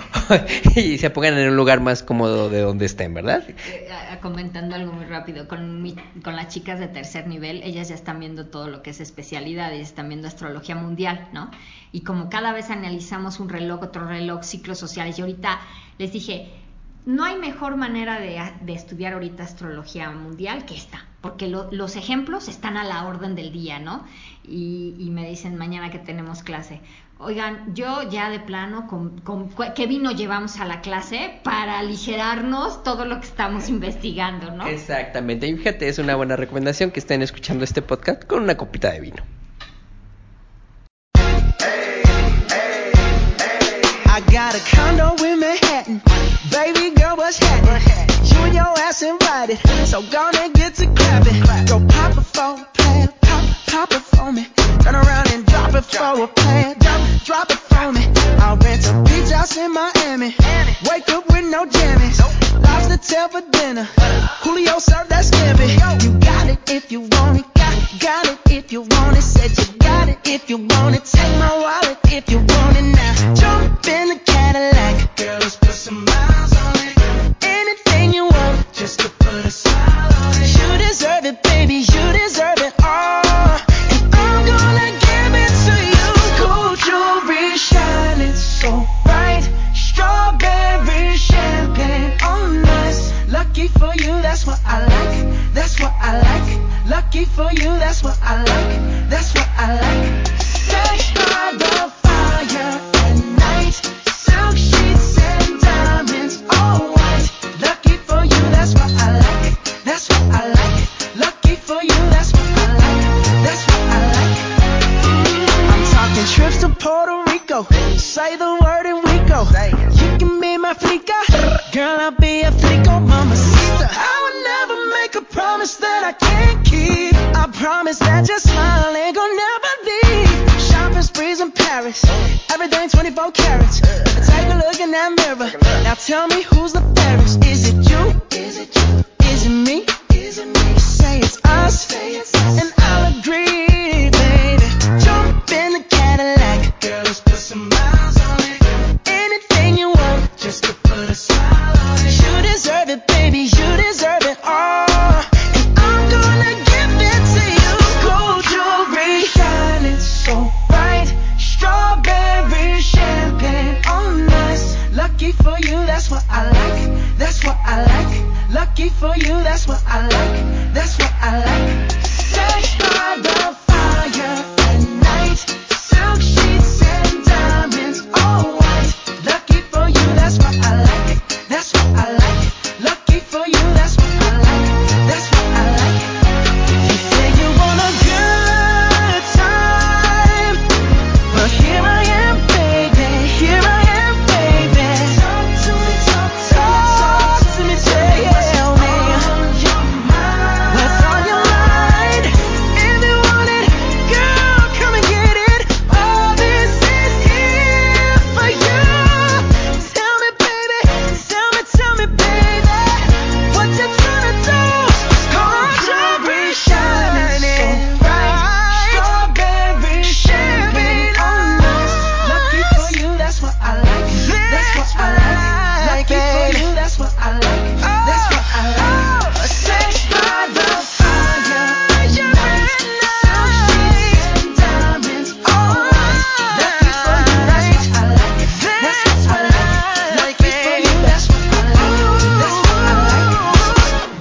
y se pongan en un lugar más cómodo de donde estén, ¿verdad? Comentando algo muy rápido, con, mi, con las chicas de tercer nivel, ellas ya están viendo todo lo que es especialidades, están viendo astrología mundial, ¿no? Y como cada vez analizamos un reloj, otro reloj, ciclos sociales, y ahorita les dije, no hay mejor manera de, de estudiar ahorita astrología mundial que esta, porque lo, los ejemplos están a la orden del día, ¿no? Y, y me dicen mañana que tenemos clase, oigan, yo ya de plano, con, con, ¿qué vino llevamos a la clase para aligerarnos todo lo que estamos investigando, ¿no? Exactamente, y fíjate, es una buena recomendación que estén escuchando este podcast con una copita de vino. I got a condo in Manhattan. Baby girl, what's happening? You and your ass invited, so gonna get to clapping. Go pop it for a plan, pop, pop it for me. Turn around and drop it for a plan, drop, drop it for me. I'll rent a beach house in Miami. Wake up with no jammies. Lobster tail for dinner. Julio served that scampi. You got it if you want it. Got Got it if you want it, said you got it if you want it. Take my wallet if you want it now. Jump in the Cadillac, girl, let's put some miles on it. Anything you want, just to put a smile on it. You deserve it, baby, you deserve it all. And I'm gonna give it to you. Gold jewelry shining so bright, strawberry champagne on us. Lucky for you, that's what I like, that's what I like. Lucky for you, that's what I like, that's what I like. Sex by the fire at night, silk sheets and diamonds, all white. Lucky for you, that's what I like, that's what I like. Lucky for you, that's what I like, that's what I like. I'm talking trips to Puerto Rico, say the word and we go. You can be my flica, girl, I'll be a flico, mamacita. I would never make a promise that I can't keep. I promise that your smile ain't gonna never leave. Shopping sprees in Paris, everything twenty-four carats. Take a look in that mirror, now tell me who's the fairest. Is it you? Is it you? Is it me? Is it me? Say it's us, and I'll agree, baby. Jump in the Cadillac, girl, let's put some miles on it. Anything you want, just to put a smile on it. You deserve it, baby, you deserve it all. And I'm gonna give it to you. Gold jewelry shining so bright, strawberry champagne on us. Lucky for you, that's what I like, that's what I like. Lucky for you, that's what I like, that's what I like. Sex by the fire at night, silk sheets and diamonds, all white. Lucky for you, that's what I like, that's what I like. Lucky for you, that's what I like, that's what I like. You say you want a good time, well here I am, baby, here I am, baby. Talk to me, talk to me, talk to me, tell me what's on your mind. What's on your mind? If you want it, girl, come and get it. All this is here for you. Tell me, baby, tell me, tell me, baby, what you tryna do? Gold jewelry shining so bright, strawberry champagne on us. Lucky for you, that's what I like, that's what I like. Lucky for you, that's what I like, that's what I like. Sex by the fire at night, silk sheets and diamonds, all white. Lucky for you, that's what I like, that's what I like. Lucky for you, that's what I like, that's what I like.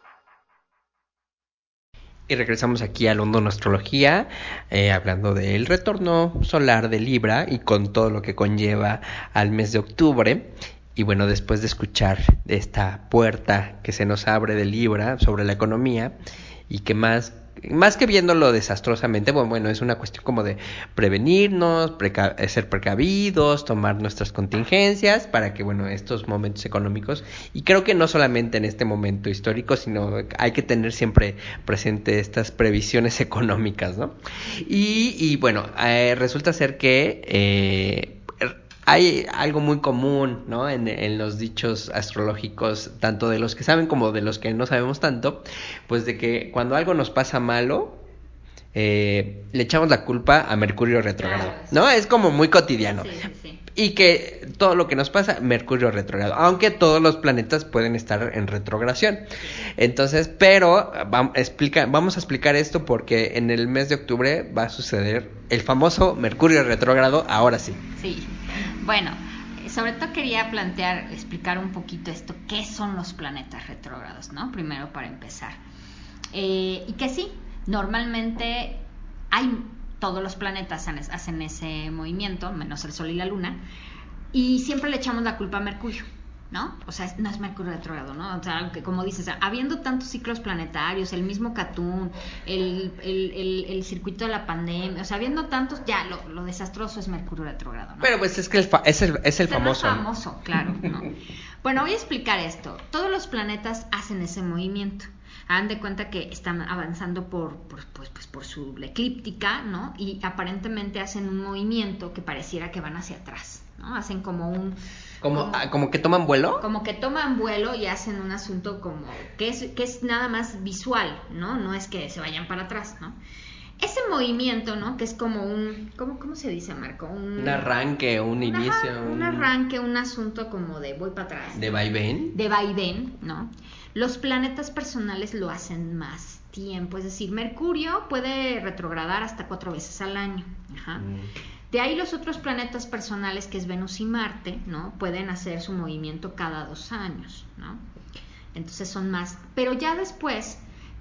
Y regresamos aquí a London Astrología, eh, hablando del retorno solar de Libra y con todo lo que conlleva al mes de octubre. Y bueno, después de escuchar esta puerta que se nos abre de Libra sobre la economía y que más, más que viéndolo desastrosamente, bueno, bueno, es una cuestión como de prevenirnos, preca- ser precavidos, tomar nuestras contingencias para que, bueno, estos momentos económicos, y creo que no solamente en este momento histórico, sino hay que tener siempre presente estas previsiones económicas, ¿no? Y, y bueno, eh, resulta ser que eh, hay algo muy común, ¿no? En, en los dichos astrológicos, tanto de los que saben como de los que no sabemos tanto, pues de que cuando algo nos pasa malo, eh, le echamos la culpa a Mercurio retrógrado, Claro, ¿no? Es como muy cotidiano. Sí, sí, sí. Y que todo lo que nos pasa, Mercurio retrógrado, aunque todos los planetas pueden estar en retrogradación. Entonces, pero vamos, explica, vamos a explicar esto porque en el mes de octubre va a suceder el famoso Mercurio retrógrado, ahora sí. Sí, bueno, sobre todo quería plantear, explicar un poquito esto, qué son los planetas retrógrados, ¿no? Primero para empezar. Eh, y que sí, normalmente hay, todos los planetas hacen ese movimiento, menos el Sol y la Luna, y siempre le echamos la culpa a Mercurio, ¿no? O sea, no es Mercurio retrógrado, ¿no? O sea, que como dices, habiendo tantos ciclos planetarios, el mismo Catún, el, el, el, el circuito de la pandemia, o sea, habiendo tantos, ya, lo, lo desastroso es Mercurio retrógrado, ¿no? Pero pues es que el fa- es el, es el Es el famoso. más famoso, claro, ¿no? Bueno, voy a explicar esto. Todos los planetas hacen ese movimiento. Hagan de cuenta que están avanzando por, por, pues, pues, por su eclíptica, ¿no? Y aparentemente hacen un movimiento que pareciera que van hacia atrás, ¿no? Hacen como un, ¿Como, como, ah, como que toman vuelo? como que toman vuelo y hacen un asunto como que es, que es nada más visual, ¿no? No es que se vayan para atrás, ¿no? Ese movimiento, ¿no? Que es como un, ¿cómo, cómo se dice, Marco? Un, un arranque, un, un inicio. Ajá, un, un arranque, un asunto como de voy para atrás. De vaivén. De vaivén, ¿no? Los planetas personales lo hacen más tiempo, es decir, Mercurio puede retrogradar hasta cuatro veces al año. Ajá. Mm. De ahí los otros planetas personales, que es Venus y Marte, ¿no? Pueden hacer su movimiento cada dos años, ¿no? Entonces son más, pero ya después...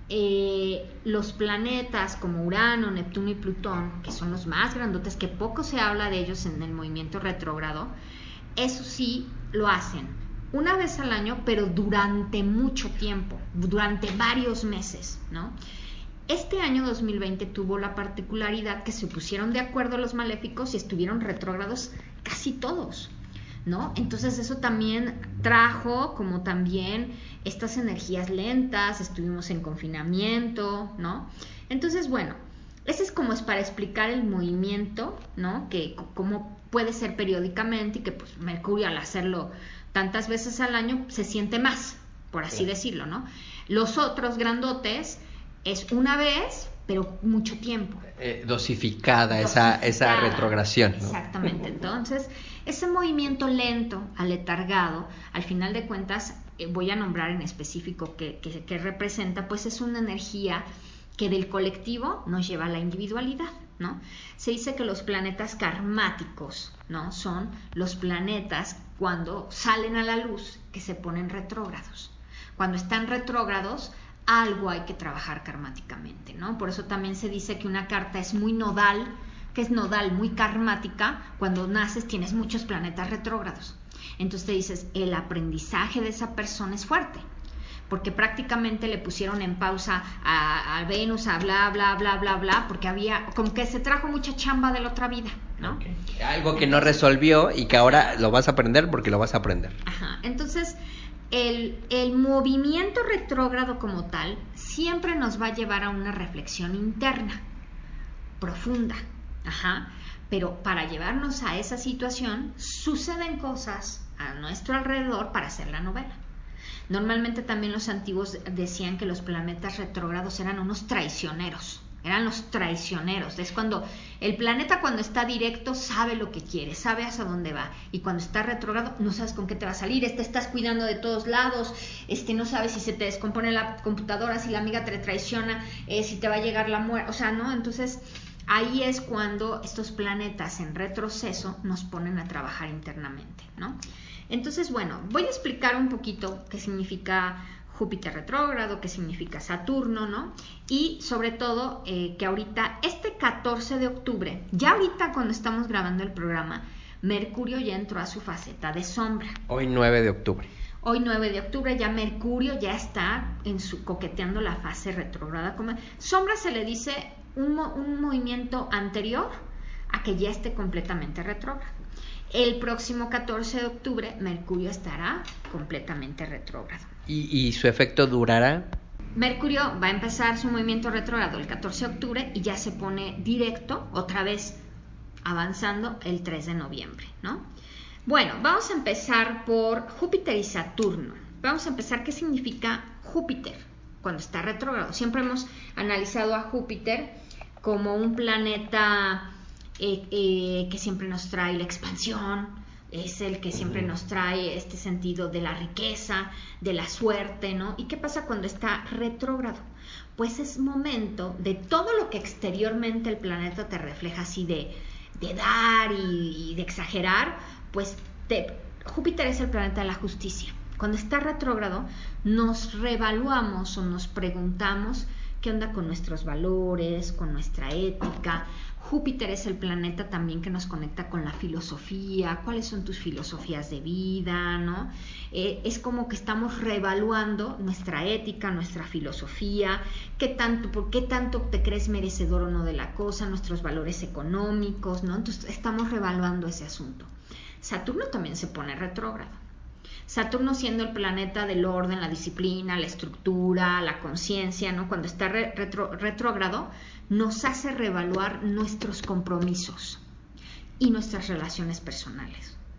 Eh, los planetas como Urano, Neptuno y Plutón, que son los más grandotes, que poco se habla de ellos en el movimiento retrógrado, eso sí lo hacen una vez al año, pero durante mucho tiempo, durante varios meses, ¿no? Este año dos mil veinte tuvo la particularidad que se pusieron de acuerdo los maléficos y estuvieron retrógrados casi todos, ¿no? Entonces eso también trajo como también estas energías lentas, estuvimos en confinamiento, ¿no? Entonces, bueno, ese es como es para explicar el movimiento, ¿no? Que cómo puede ser periódicamente y que pues Mercurio al hacerlo tantas veces al año se siente más, por así sí. decirlo, ¿no? Los otros grandotes es una vez, pero mucho tiempo. Eh, dosificada, dosificada esa, esa retrogradación, ¿no? Exactamente. Entonces, ese movimiento lento, aletargado, al final de cuentas, eh, voy a nombrar en específico qué que, que representa, pues es una energía que del colectivo nos lleva a la individualidad, ¿no? Se dice que los planetas karmáticos, ¿no? Son los planetas cuando salen a la luz que se ponen retrógrados. Cuando están retrógrados, algo hay que trabajar karmáticamente, ¿no? Por eso también se dice que una carta es muy nodal, que es nodal, muy karmática. Cuando naces tienes muchos planetas retrógrados. Entonces te dices, el aprendizaje de esa persona es fuerte, porque prácticamente le pusieron en pausa a, a Venus, a bla, bla, bla, bla, bla, porque había, como que se trajo mucha chamba de la otra vida, ¿no? Okay. Algo que no resolvió y que ahora lo vas a aprender porque lo vas a aprender. Ajá, entonces... El, el movimiento retrógrado como tal siempre nos va a llevar a una reflexión interna, profunda, ajá, pero para llevarnos a esa situación suceden cosas a nuestro alrededor para hacer la novela. Normalmente también los antiguos decían que los planetas retrógrados eran unos traicioneros, eran los traicioneros. Es cuando el planeta cuando está directo sabe lo que quiere, sabe hacia dónde va, y cuando está retrógrado no sabes con qué te va a salir, te estás cuidando de todos lados, este, no sabes si se te descompone la computadora, si la amiga te traiciona, eh, si te va a llegar la muerte, o sea, ¿no? Entonces ahí es cuando estos planetas en retroceso nos ponen a trabajar internamente, ¿no? Entonces, bueno, voy a explicar un poquito qué significa Júpiter retrógrado, qué significa Saturno, ¿no? Y sobre todo eh, que ahorita, este catorce de octubre, ya ahorita cuando estamos grabando el programa, Mercurio ya entró a su faceta de sombra. Hoy nueve de octubre. Hoy nueve de octubre ya Mercurio ya está en su coqueteando la fase retrógrada. Como sombra se le dice un, un movimiento anterior a que ya esté completamente retrógrado. El próximo catorce de octubre Mercurio estará completamente retrógrado. ¿Y, y su efecto durará? Mercurio va a empezar su movimiento retrógrado el catorce de octubre y ya se pone directo, otra vez avanzando el tres de noviembre, ¿no? Bueno, vamos a empezar por Júpiter y Saturno. Vamos a empezar, ¿qué significa Júpiter cuando está retrógrado? Siempre hemos analizado a Júpiter como un planeta eh, eh, que siempre nos trae la expansión, es el que siempre nos trae este sentido de la riqueza, de la suerte, ¿no? ¿Y qué pasa cuando está retrógrado? Pues es momento de todo lo que exteriormente el planeta te refleja así de, de dar y, y de exagerar, pues te, Júpiter es el planeta de la justicia. Cuando está retrógrado nos reevaluamos o nos preguntamos qué onda con nuestros valores, con nuestra ética. Júpiter es el planeta también que nos conecta con la filosofía, cuáles son tus filosofías de vida, ¿no? Eh, es como que estamos reevaluando nuestra ética, nuestra filosofía, qué tanto, por qué tanto te crees merecedor o no de la cosa, nuestros valores económicos, ¿no? Entonces estamos reevaluando ese asunto. Saturno también se pone retrógrado. Saturno siendo el planeta del orden, la disciplina, la estructura, la conciencia, ¿no? Cuando está re- retro- retrógrado, nos hace reevaluar nuestros compromisos y nuestras relaciones personales.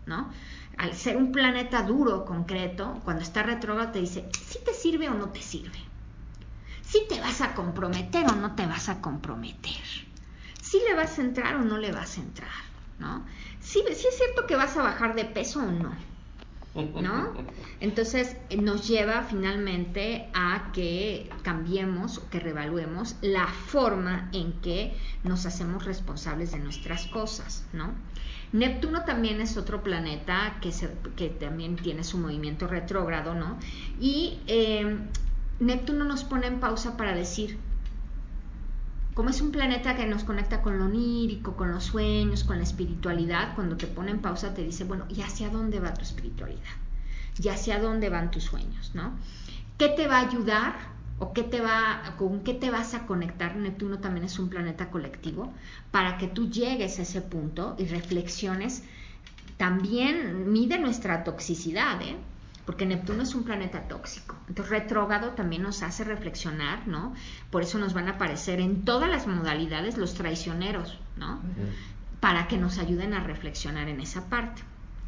¿no? Al ser un planeta duro, concreto, cuando está retrógrado te dice si te sirve o no te sirve, si te vas a comprometer o no te vas a comprometer, si le vas a entrar o no le vas a entrar, ¿no? Si, si es cierto que vas a bajar de peso o no, ¿no? Entonces nos lleva finalmente a que cambiemos o que reevaluemos la forma en que nos hacemos responsables de nuestras cosas, ¿no? Neptuno también es otro planeta que, se, que también tiene su movimiento retrógrado, ¿no? Y eh, Neptuno nos pone en pausa para decir, como es un planeta que nos conecta con lo onírico, con los sueños, con la espiritualidad, cuando te pone en pausa te dice, bueno, ¿y hacia dónde va tu espiritualidad? ¿Y hacia dónde van tus sueños? ¿No? ¿Qué te va a ayudar? ¿O qué te va, con qué te vas a conectar? Neptuno también es un planeta colectivo, para que tú llegues a ese punto y reflexiones. También mide nuestra toxicidad, ¿eh? Porque Neptuno es un planeta tóxico. Entonces, retrógrado también nos hace reflexionar, ¿no? Por eso nos van a aparecer en todas las modalidades los traicioneros, ¿no? Uh-huh. Para que nos ayuden a reflexionar en esa parte.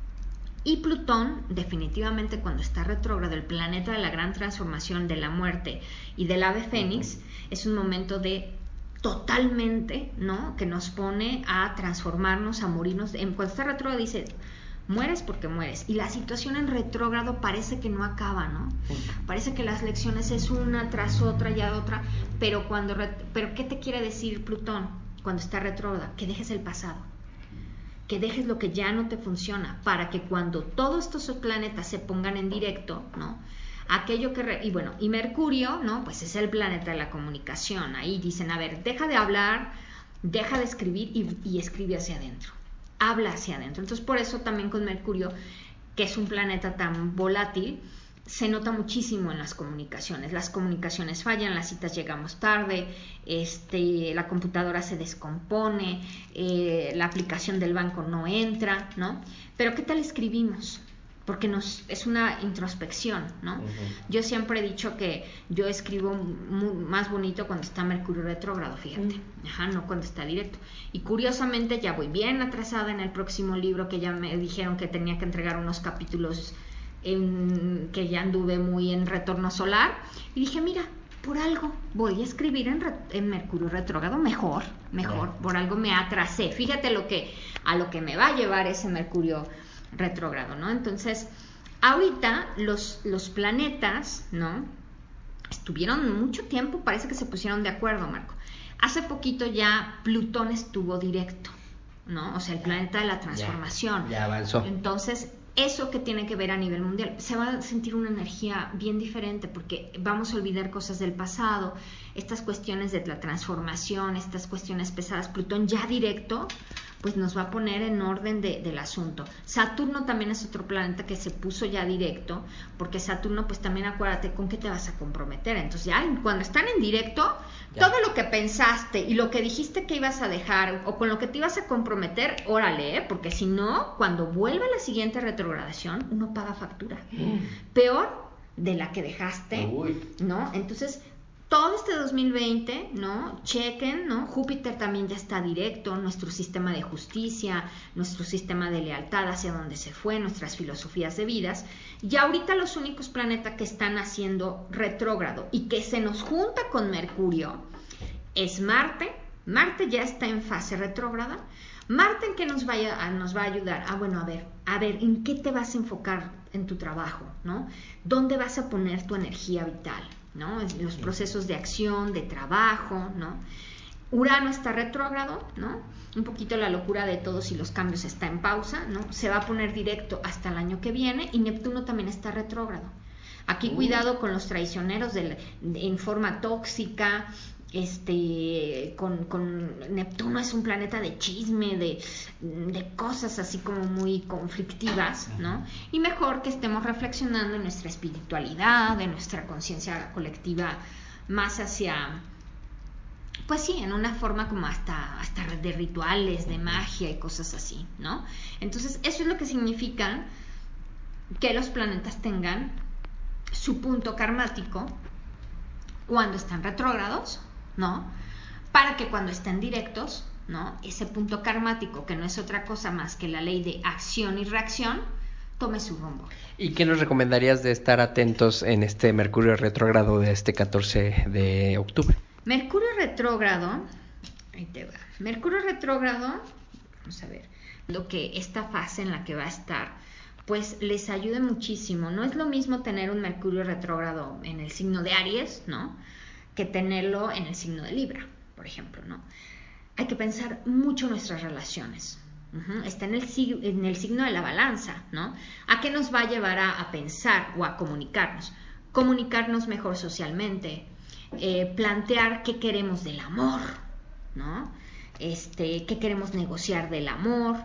Y Plutón, definitivamente, cuando está retrógrado, el planeta de la gran transformación, de la muerte y del ave fénix, uh-huh. es un momento de totalmente, ¿no? Que nos pone a transformarnos, a morirnos. Cuando está retrógrado dice, mueres porque mueres. Y la situación en retrógrado parece que no acaba, ¿no? Parece que las lecciones es una tras otra y otra, pero cuando pero ¿qué te quiere decir Plutón cuando está retrógrado? Que dejes el pasado, que dejes lo que ya no te funciona, para que cuando todos estos planetas se pongan en directo, ¿no? Aquello que re, y bueno, y Mercurio, ¿no? Pues es el planeta de la comunicación. Ahí dicen, a ver, deja de hablar, deja de escribir y, y escribe hacia adentro. Habla hacia adentro. Entonces, por eso también con Mercurio, que es un planeta tan volátil, se nota muchísimo en las comunicaciones. Las comunicaciones fallan, las citas llegamos tarde, este, la computadora se descompone, eh, la aplicación del banco no entra, ¿no? Pero ¿qué tal escribimos? Porque nos, es una introspección, ¿no? Uh-huh. Yo siempre he dicho que yo escribo muy, más bonito cuando está Mercurio retrógrado, fíjate, uh-huh. Ajá, no cuando está directo. Y curiosamente ya voy bien atrasada en el próximo libro, que ya me dijeron que tenía que entregar unos capítulos en, que ya anduve muy en retorno solar, y dije, mira, por algo voy a escribir en, re, en Mercurio retrógrado, mejor, mejor, uh-huh. Por algo me atrasé. Fíjate lo que, a lo que me va a llevar ese Mercurio retrógrado, ¿no? Entonces, ahorita los, los planetas, ¿no? Estuvieron mucho tiempo, parece que se pusieron de acuerdo, Marco. Hace poquito ya Plutón estuvo directo, ¿no? O sea, el planeta de la transformación. Ya, ya avanzó. Entonces, eso que tiene que ver a nivel mundial, se va a sentir una energía bien diferente, porque vamos a olvidar cosas del pasado, estas cuestiones de la transformación, estas cuestiones pesadas. Plutón ya directo, pues nos va a poner en orden de, del asunto. Saturno también es otro planeta que se puso ya directo, porque Saturno, pues también acuérdate con qué te vas a comprometer. Entonces ya cuando están en directo, ya. Todo lo que pensaste y lo que dijiste que ibas a dejar o con lo que te ibas a comprometer, órale, ¿eh? Porque si no, cuando vuelva la siguiente retrogradación, uno paga factura. Mm. Peor de la que dejaste, Uy. ¿no? Entonces, todo este dos mil veinte, ¿no? Chequen, ¿no? Júpiter también ya está directo, nuestro sistema de justicia, nuestro sistema de lealtad hacia donde se fue, nuestras filosofías de vidas. Y ahorita los únicos planetas que están haciendo retrógrado y que se nos junta con Mercurio es Marte. Marte ya está en fase retrógrada. Marte, ¿en qué nos, vaya a, nos va a ayudar? Ah, bueno, a ver, a ver, ¿en qué te vas a enfocar en tu trabajo, ¿no? ¿Dónde vas a poner tu energía vital? ¿No? Los procesos de acción, de trabajo, ¿no? Urano está retrógrado, ¿no? Un poquito la locura de todos y los cambios está en pausa, ¿no? Se va a poner directo hasta el año que viene, y Neptuno también está retrógrado. Aquí uh. cuidado con los traicioneros de, de, en forma tóxica. Este, con, con Neptuno es un planeta de chisme, de, de cosas así como muy conflictivas, ¿no? Y mejor que estemos reflexionando en nuestra espiritualidad, en nuestra conciencia colectiva, más hacia, pues sí, en una forma como hasta, hasta de rituales, de magia y cosas así, ¿no? Entonces, eso es lo que significa que los planetas tengan su punto karmático cuando están retrógrados, ¿no? Para que cuando estén directos ¿no? Ese punto karmático, que no es otra cosa más que la ley de acción y reacción, tome su rumbo. ¿Y qué nos recomendarías de estar atentos en este Mercurio retrógrado de este catorce de octubre? Mercurio retrógrado, ahí te va. Mercurio retrógrado, vamos a ver, lo que esta fase en la que va a estar, pues les ayude muchísimo. No es lo mismo tener un Mercurio retrógrado en el signo de Aries, ¿no?, que tenerlo en el signo de Libra, por ejemplo, ¿no? Hay que pensar mucho en nuestras relaciones. Uh-huh. Está en el, en el signo de la balanza, ¿no? ¿A qué nos va a llevar a, a pensar o a comunicarnos? Comunicarnos mejor socialmente, eh, plantear qué queremos del amor, ¿no? Este, qué queremos negociar del amor,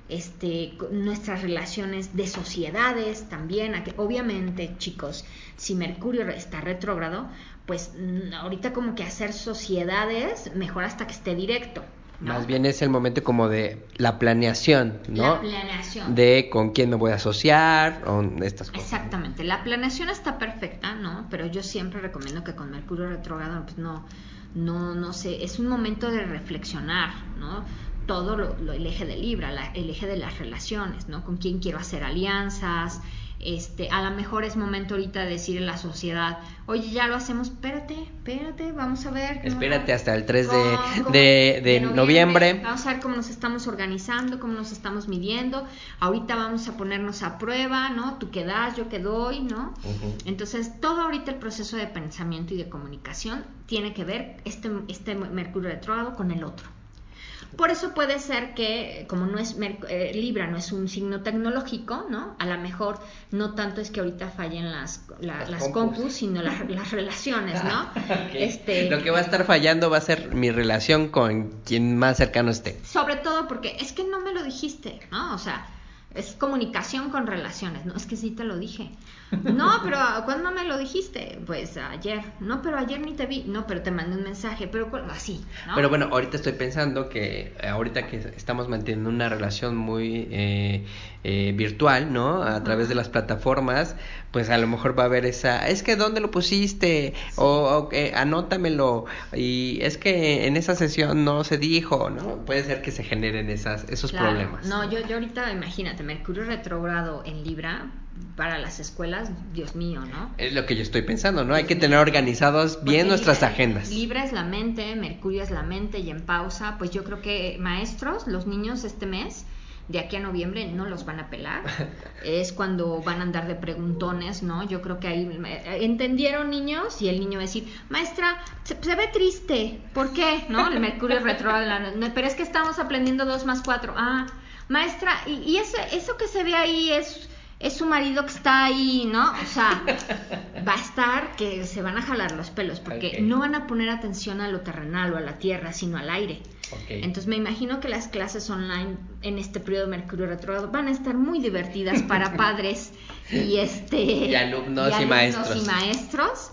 este, nuestras relaciones de sociedades también. Obviamente, chicos, si Mercurio está retrógrado, pues ahorita como que hacer sociedades mejor hasta que esté directo, ¿no? Más bien es el momento como de la planeación, ¿no? La planeación. De con quién me voy a asociar, o estas cosas. Exactamente, la planeación está perfecta, ¿no? Pero yo siempre recomiendo que con Mercurio retrógrado, pues no, no, no sé, es un momento de reflexionar, ¿no? Todo lo, lo, el eje de Libra, la, el eje de las relaciones, ¿no? Con quién quiero hacer alianzas. Este, a lo mejor es momento ahorita de decir en la sociedad, oye, ya lo hacemos, espérate, espérate, vamos a ver. Espérate ¿no? hasta el tres de, ¿Cómo, de, de, de noviembre. noviembre. Vamos a ver cómo nos estamos organizando, cómo nos estamos midiendo. Ahorita vamos a ponernos a prueba, ¿no? Tú qué das, yo qué doy, ¿no? Uh-huh. Entonces, todo ahorita el proceso de pensamiento y de comunicación tiene que ver este, este Mercurio retrógrado con el otro. Por eso puede ser que, como no es eh, Libra no es un signo tecnológico, ¿no? A lo mejor no tanto es que ahorita fallen las, la, las, las compus, sino la, las relaciones, ¿no? Okay. Este, Lo que va a estar fallando va a ser mi relación con quien más cercano esté. Sobre todo porque es que no me lo dijiste, ¿no? O sea, es comunicación con relaciones, ¿no? Es que sí te lo dije. No, pero ¿cuándo me lo dijiste? Pues ayer. No, pero ayer ni te vi. No, pero te mandé un mensaje, pero así, ¿no? Pero bueno, ahorita estoy pensando que ahorita que estamos manteniendo una relación muy eh, eh, virtual, ¿no? A uh-huh. través de las plataformas, pues a lo mejor va a haber esa, es que ¿dónde lo pusiste? Sí. O, o eh, anótamelo. Y es que en esa sesión no se dijo, ¿no? Puede ser que se generen esas, esos claro. problemas. No, yo, yo ahorita, imagínate, Mercurio retrógrado en Libra, para las escuelas, Dios mío, ¿no? Es lo que yo estoy pensando, ¿no? Dios Hay que mío. tener organizados bien Porque nuestras Libra, agendas. Libra es la mente, Mercurio es la mente y en pausa, pues yo creo que maestros, los niños este mes, de aquí a noviembre, no los van a pelar. Es cuando van a andar de preguntones, ¿no? Yo creo que ahí entendieron niños y el niño va a decir, maestra, se, se ve triste, ¿por qué? ¿No? El Mercurio retrógrado, pero es que estamos aprendiendo dos más cuatro. Ah, maestra, y, y ese, eso que se ve ahí es... es su marido que está ahí, ¿no? O sea, va a estar que se van a jalar los pelos porque okay. no van a poner atención a lo terrenal o a la tierra, sino al aire. Okay. Entonces me imagino que las clases online en este periodo de Mercurio retrógrado van a estar muy divertidas para padres y este y alumnos y, y, alumnos y maestros. y maestros.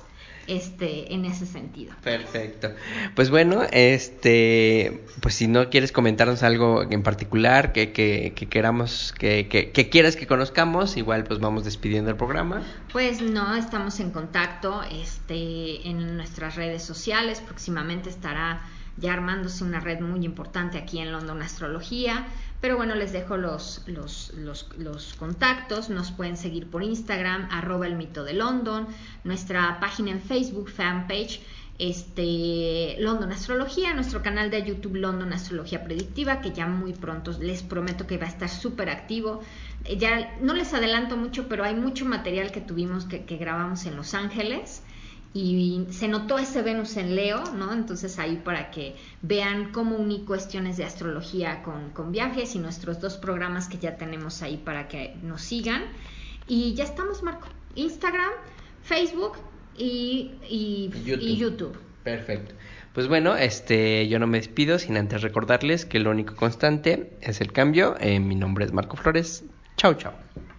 Este, en ese sentido. Perfecto. Pues bueno, este, pues si no quieres comentarnos algo en particular que, que, que queramos, que, que, que quieras que conozcamos, igual pues vamos despidiendo el programa. Pues no, estamos en contacto, este, en nuestras redes sociales. Próximamente estará ya armándose una red muy importante aquí en London Astrología. Pero bueno, les dejo los, los, los, los contactos. Nos pueden seguir por Instagram, arroba el mito de London, nuestra página en Facebook, fanpage, este, London Astrología, nuestro canal de YouTube London Astrología Predictiva, que ya muy pronto les prometo que va a estar súper activo. Ya no les adelanto mucho, pero hay mucho material que tuvimos que, que grabamos en Los Ángeles. Y se notó ese Venus en Leo, ¿no? Entonces ahí para que vean cómo uní cuestiones de astrología con, con viajes y nuestros dos programas que ya tenemos ahí para que nos sigan. Y ya estamos, Marco. Instagram, Facebook y, y, YouTube. y YouTube. Perfecto. Pues bueno, este, yo no me despido sin antes recordarles que lo único constante es el cambio. Eh, mi nombre es Marco Flores. Chao, chao.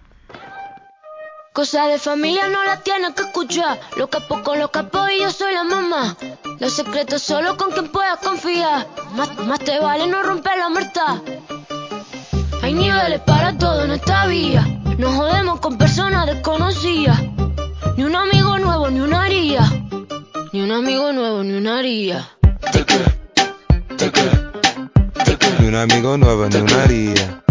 Cosa de familia no la tienes que escuchar. Lo capo con lo capo y yo soy la mamá. Los secretos solo con quien puedas confiar. Más, más te vale no romper la muerta. Hay niveles para todo en esta vía. No jodemos con personas desconocidas. Ni un amigo nuevo ni una haría. Ni un amigo nuevo ni una haría. Take care, take care. amigo nuevo ni una haría.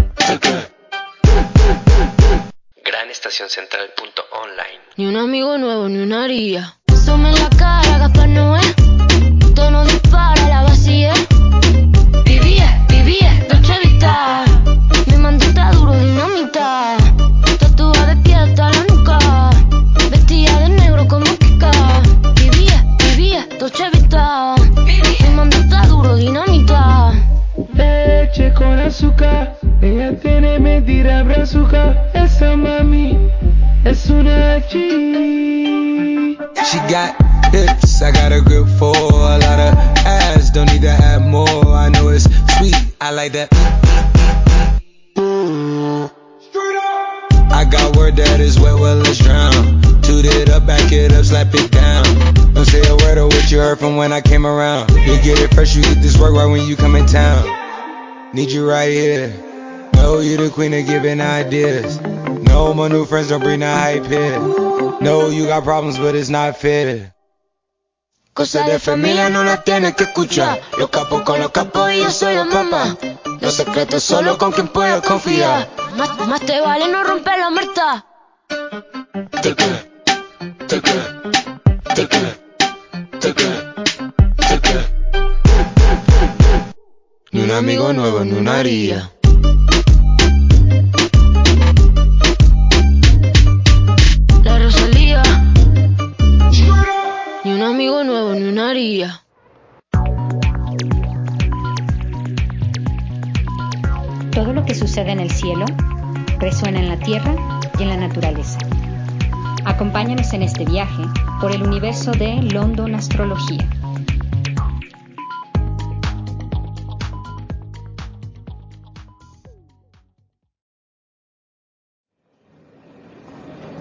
gran estación central punto online. Ni un amigo nuevo ni una haría. Some en la cara, Gaspar Noé. Tono dispara, la vacía. Vivía, vivía, Dolce Vita. Mi mandita duro, dinamita. Tatuada de pie hasta la nuca. Vestida de negro como Kika. Vivía, vivía, Dolce Vita. Mi mandita duro, dinamita. Leche con azúcar, ella tiene medida brazuca. Esa mami es una G. She got hips, I got a grip for a lot of ass, don't need to add more. I know it's sweet, I like that. I got word that is wet, well let's drown. Toot it up, back it up, slap it down. Don't say a word of what you heard from when I came around. You get it fresh, you get this work right when you come in town. Need you right here. Know you the queen of giving ideas. No, my new friends don't bring the hype here. No, you got problems, but it's not fair. Cosas de familia no las tienes que escuchar. Los capos con los capos y yo soy la mamá. Los secretos solo con quien puedo confiar. Más, más te vale no romper la muerta. Tequila, tequila, tequila, tequila, tequila. Ni un amigo nuevo ni una haría. La Rosalía. Ni un amigo nuevo ni una haría. Todo lo que sucede en el cielo resuena en la tierra y en la naturaleza. Acompáñanos en este viaje por el universo de London Astrología.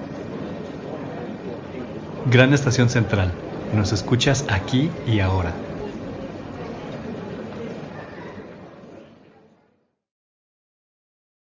Gran Estación Central. Nos escuchas aquí y ahora.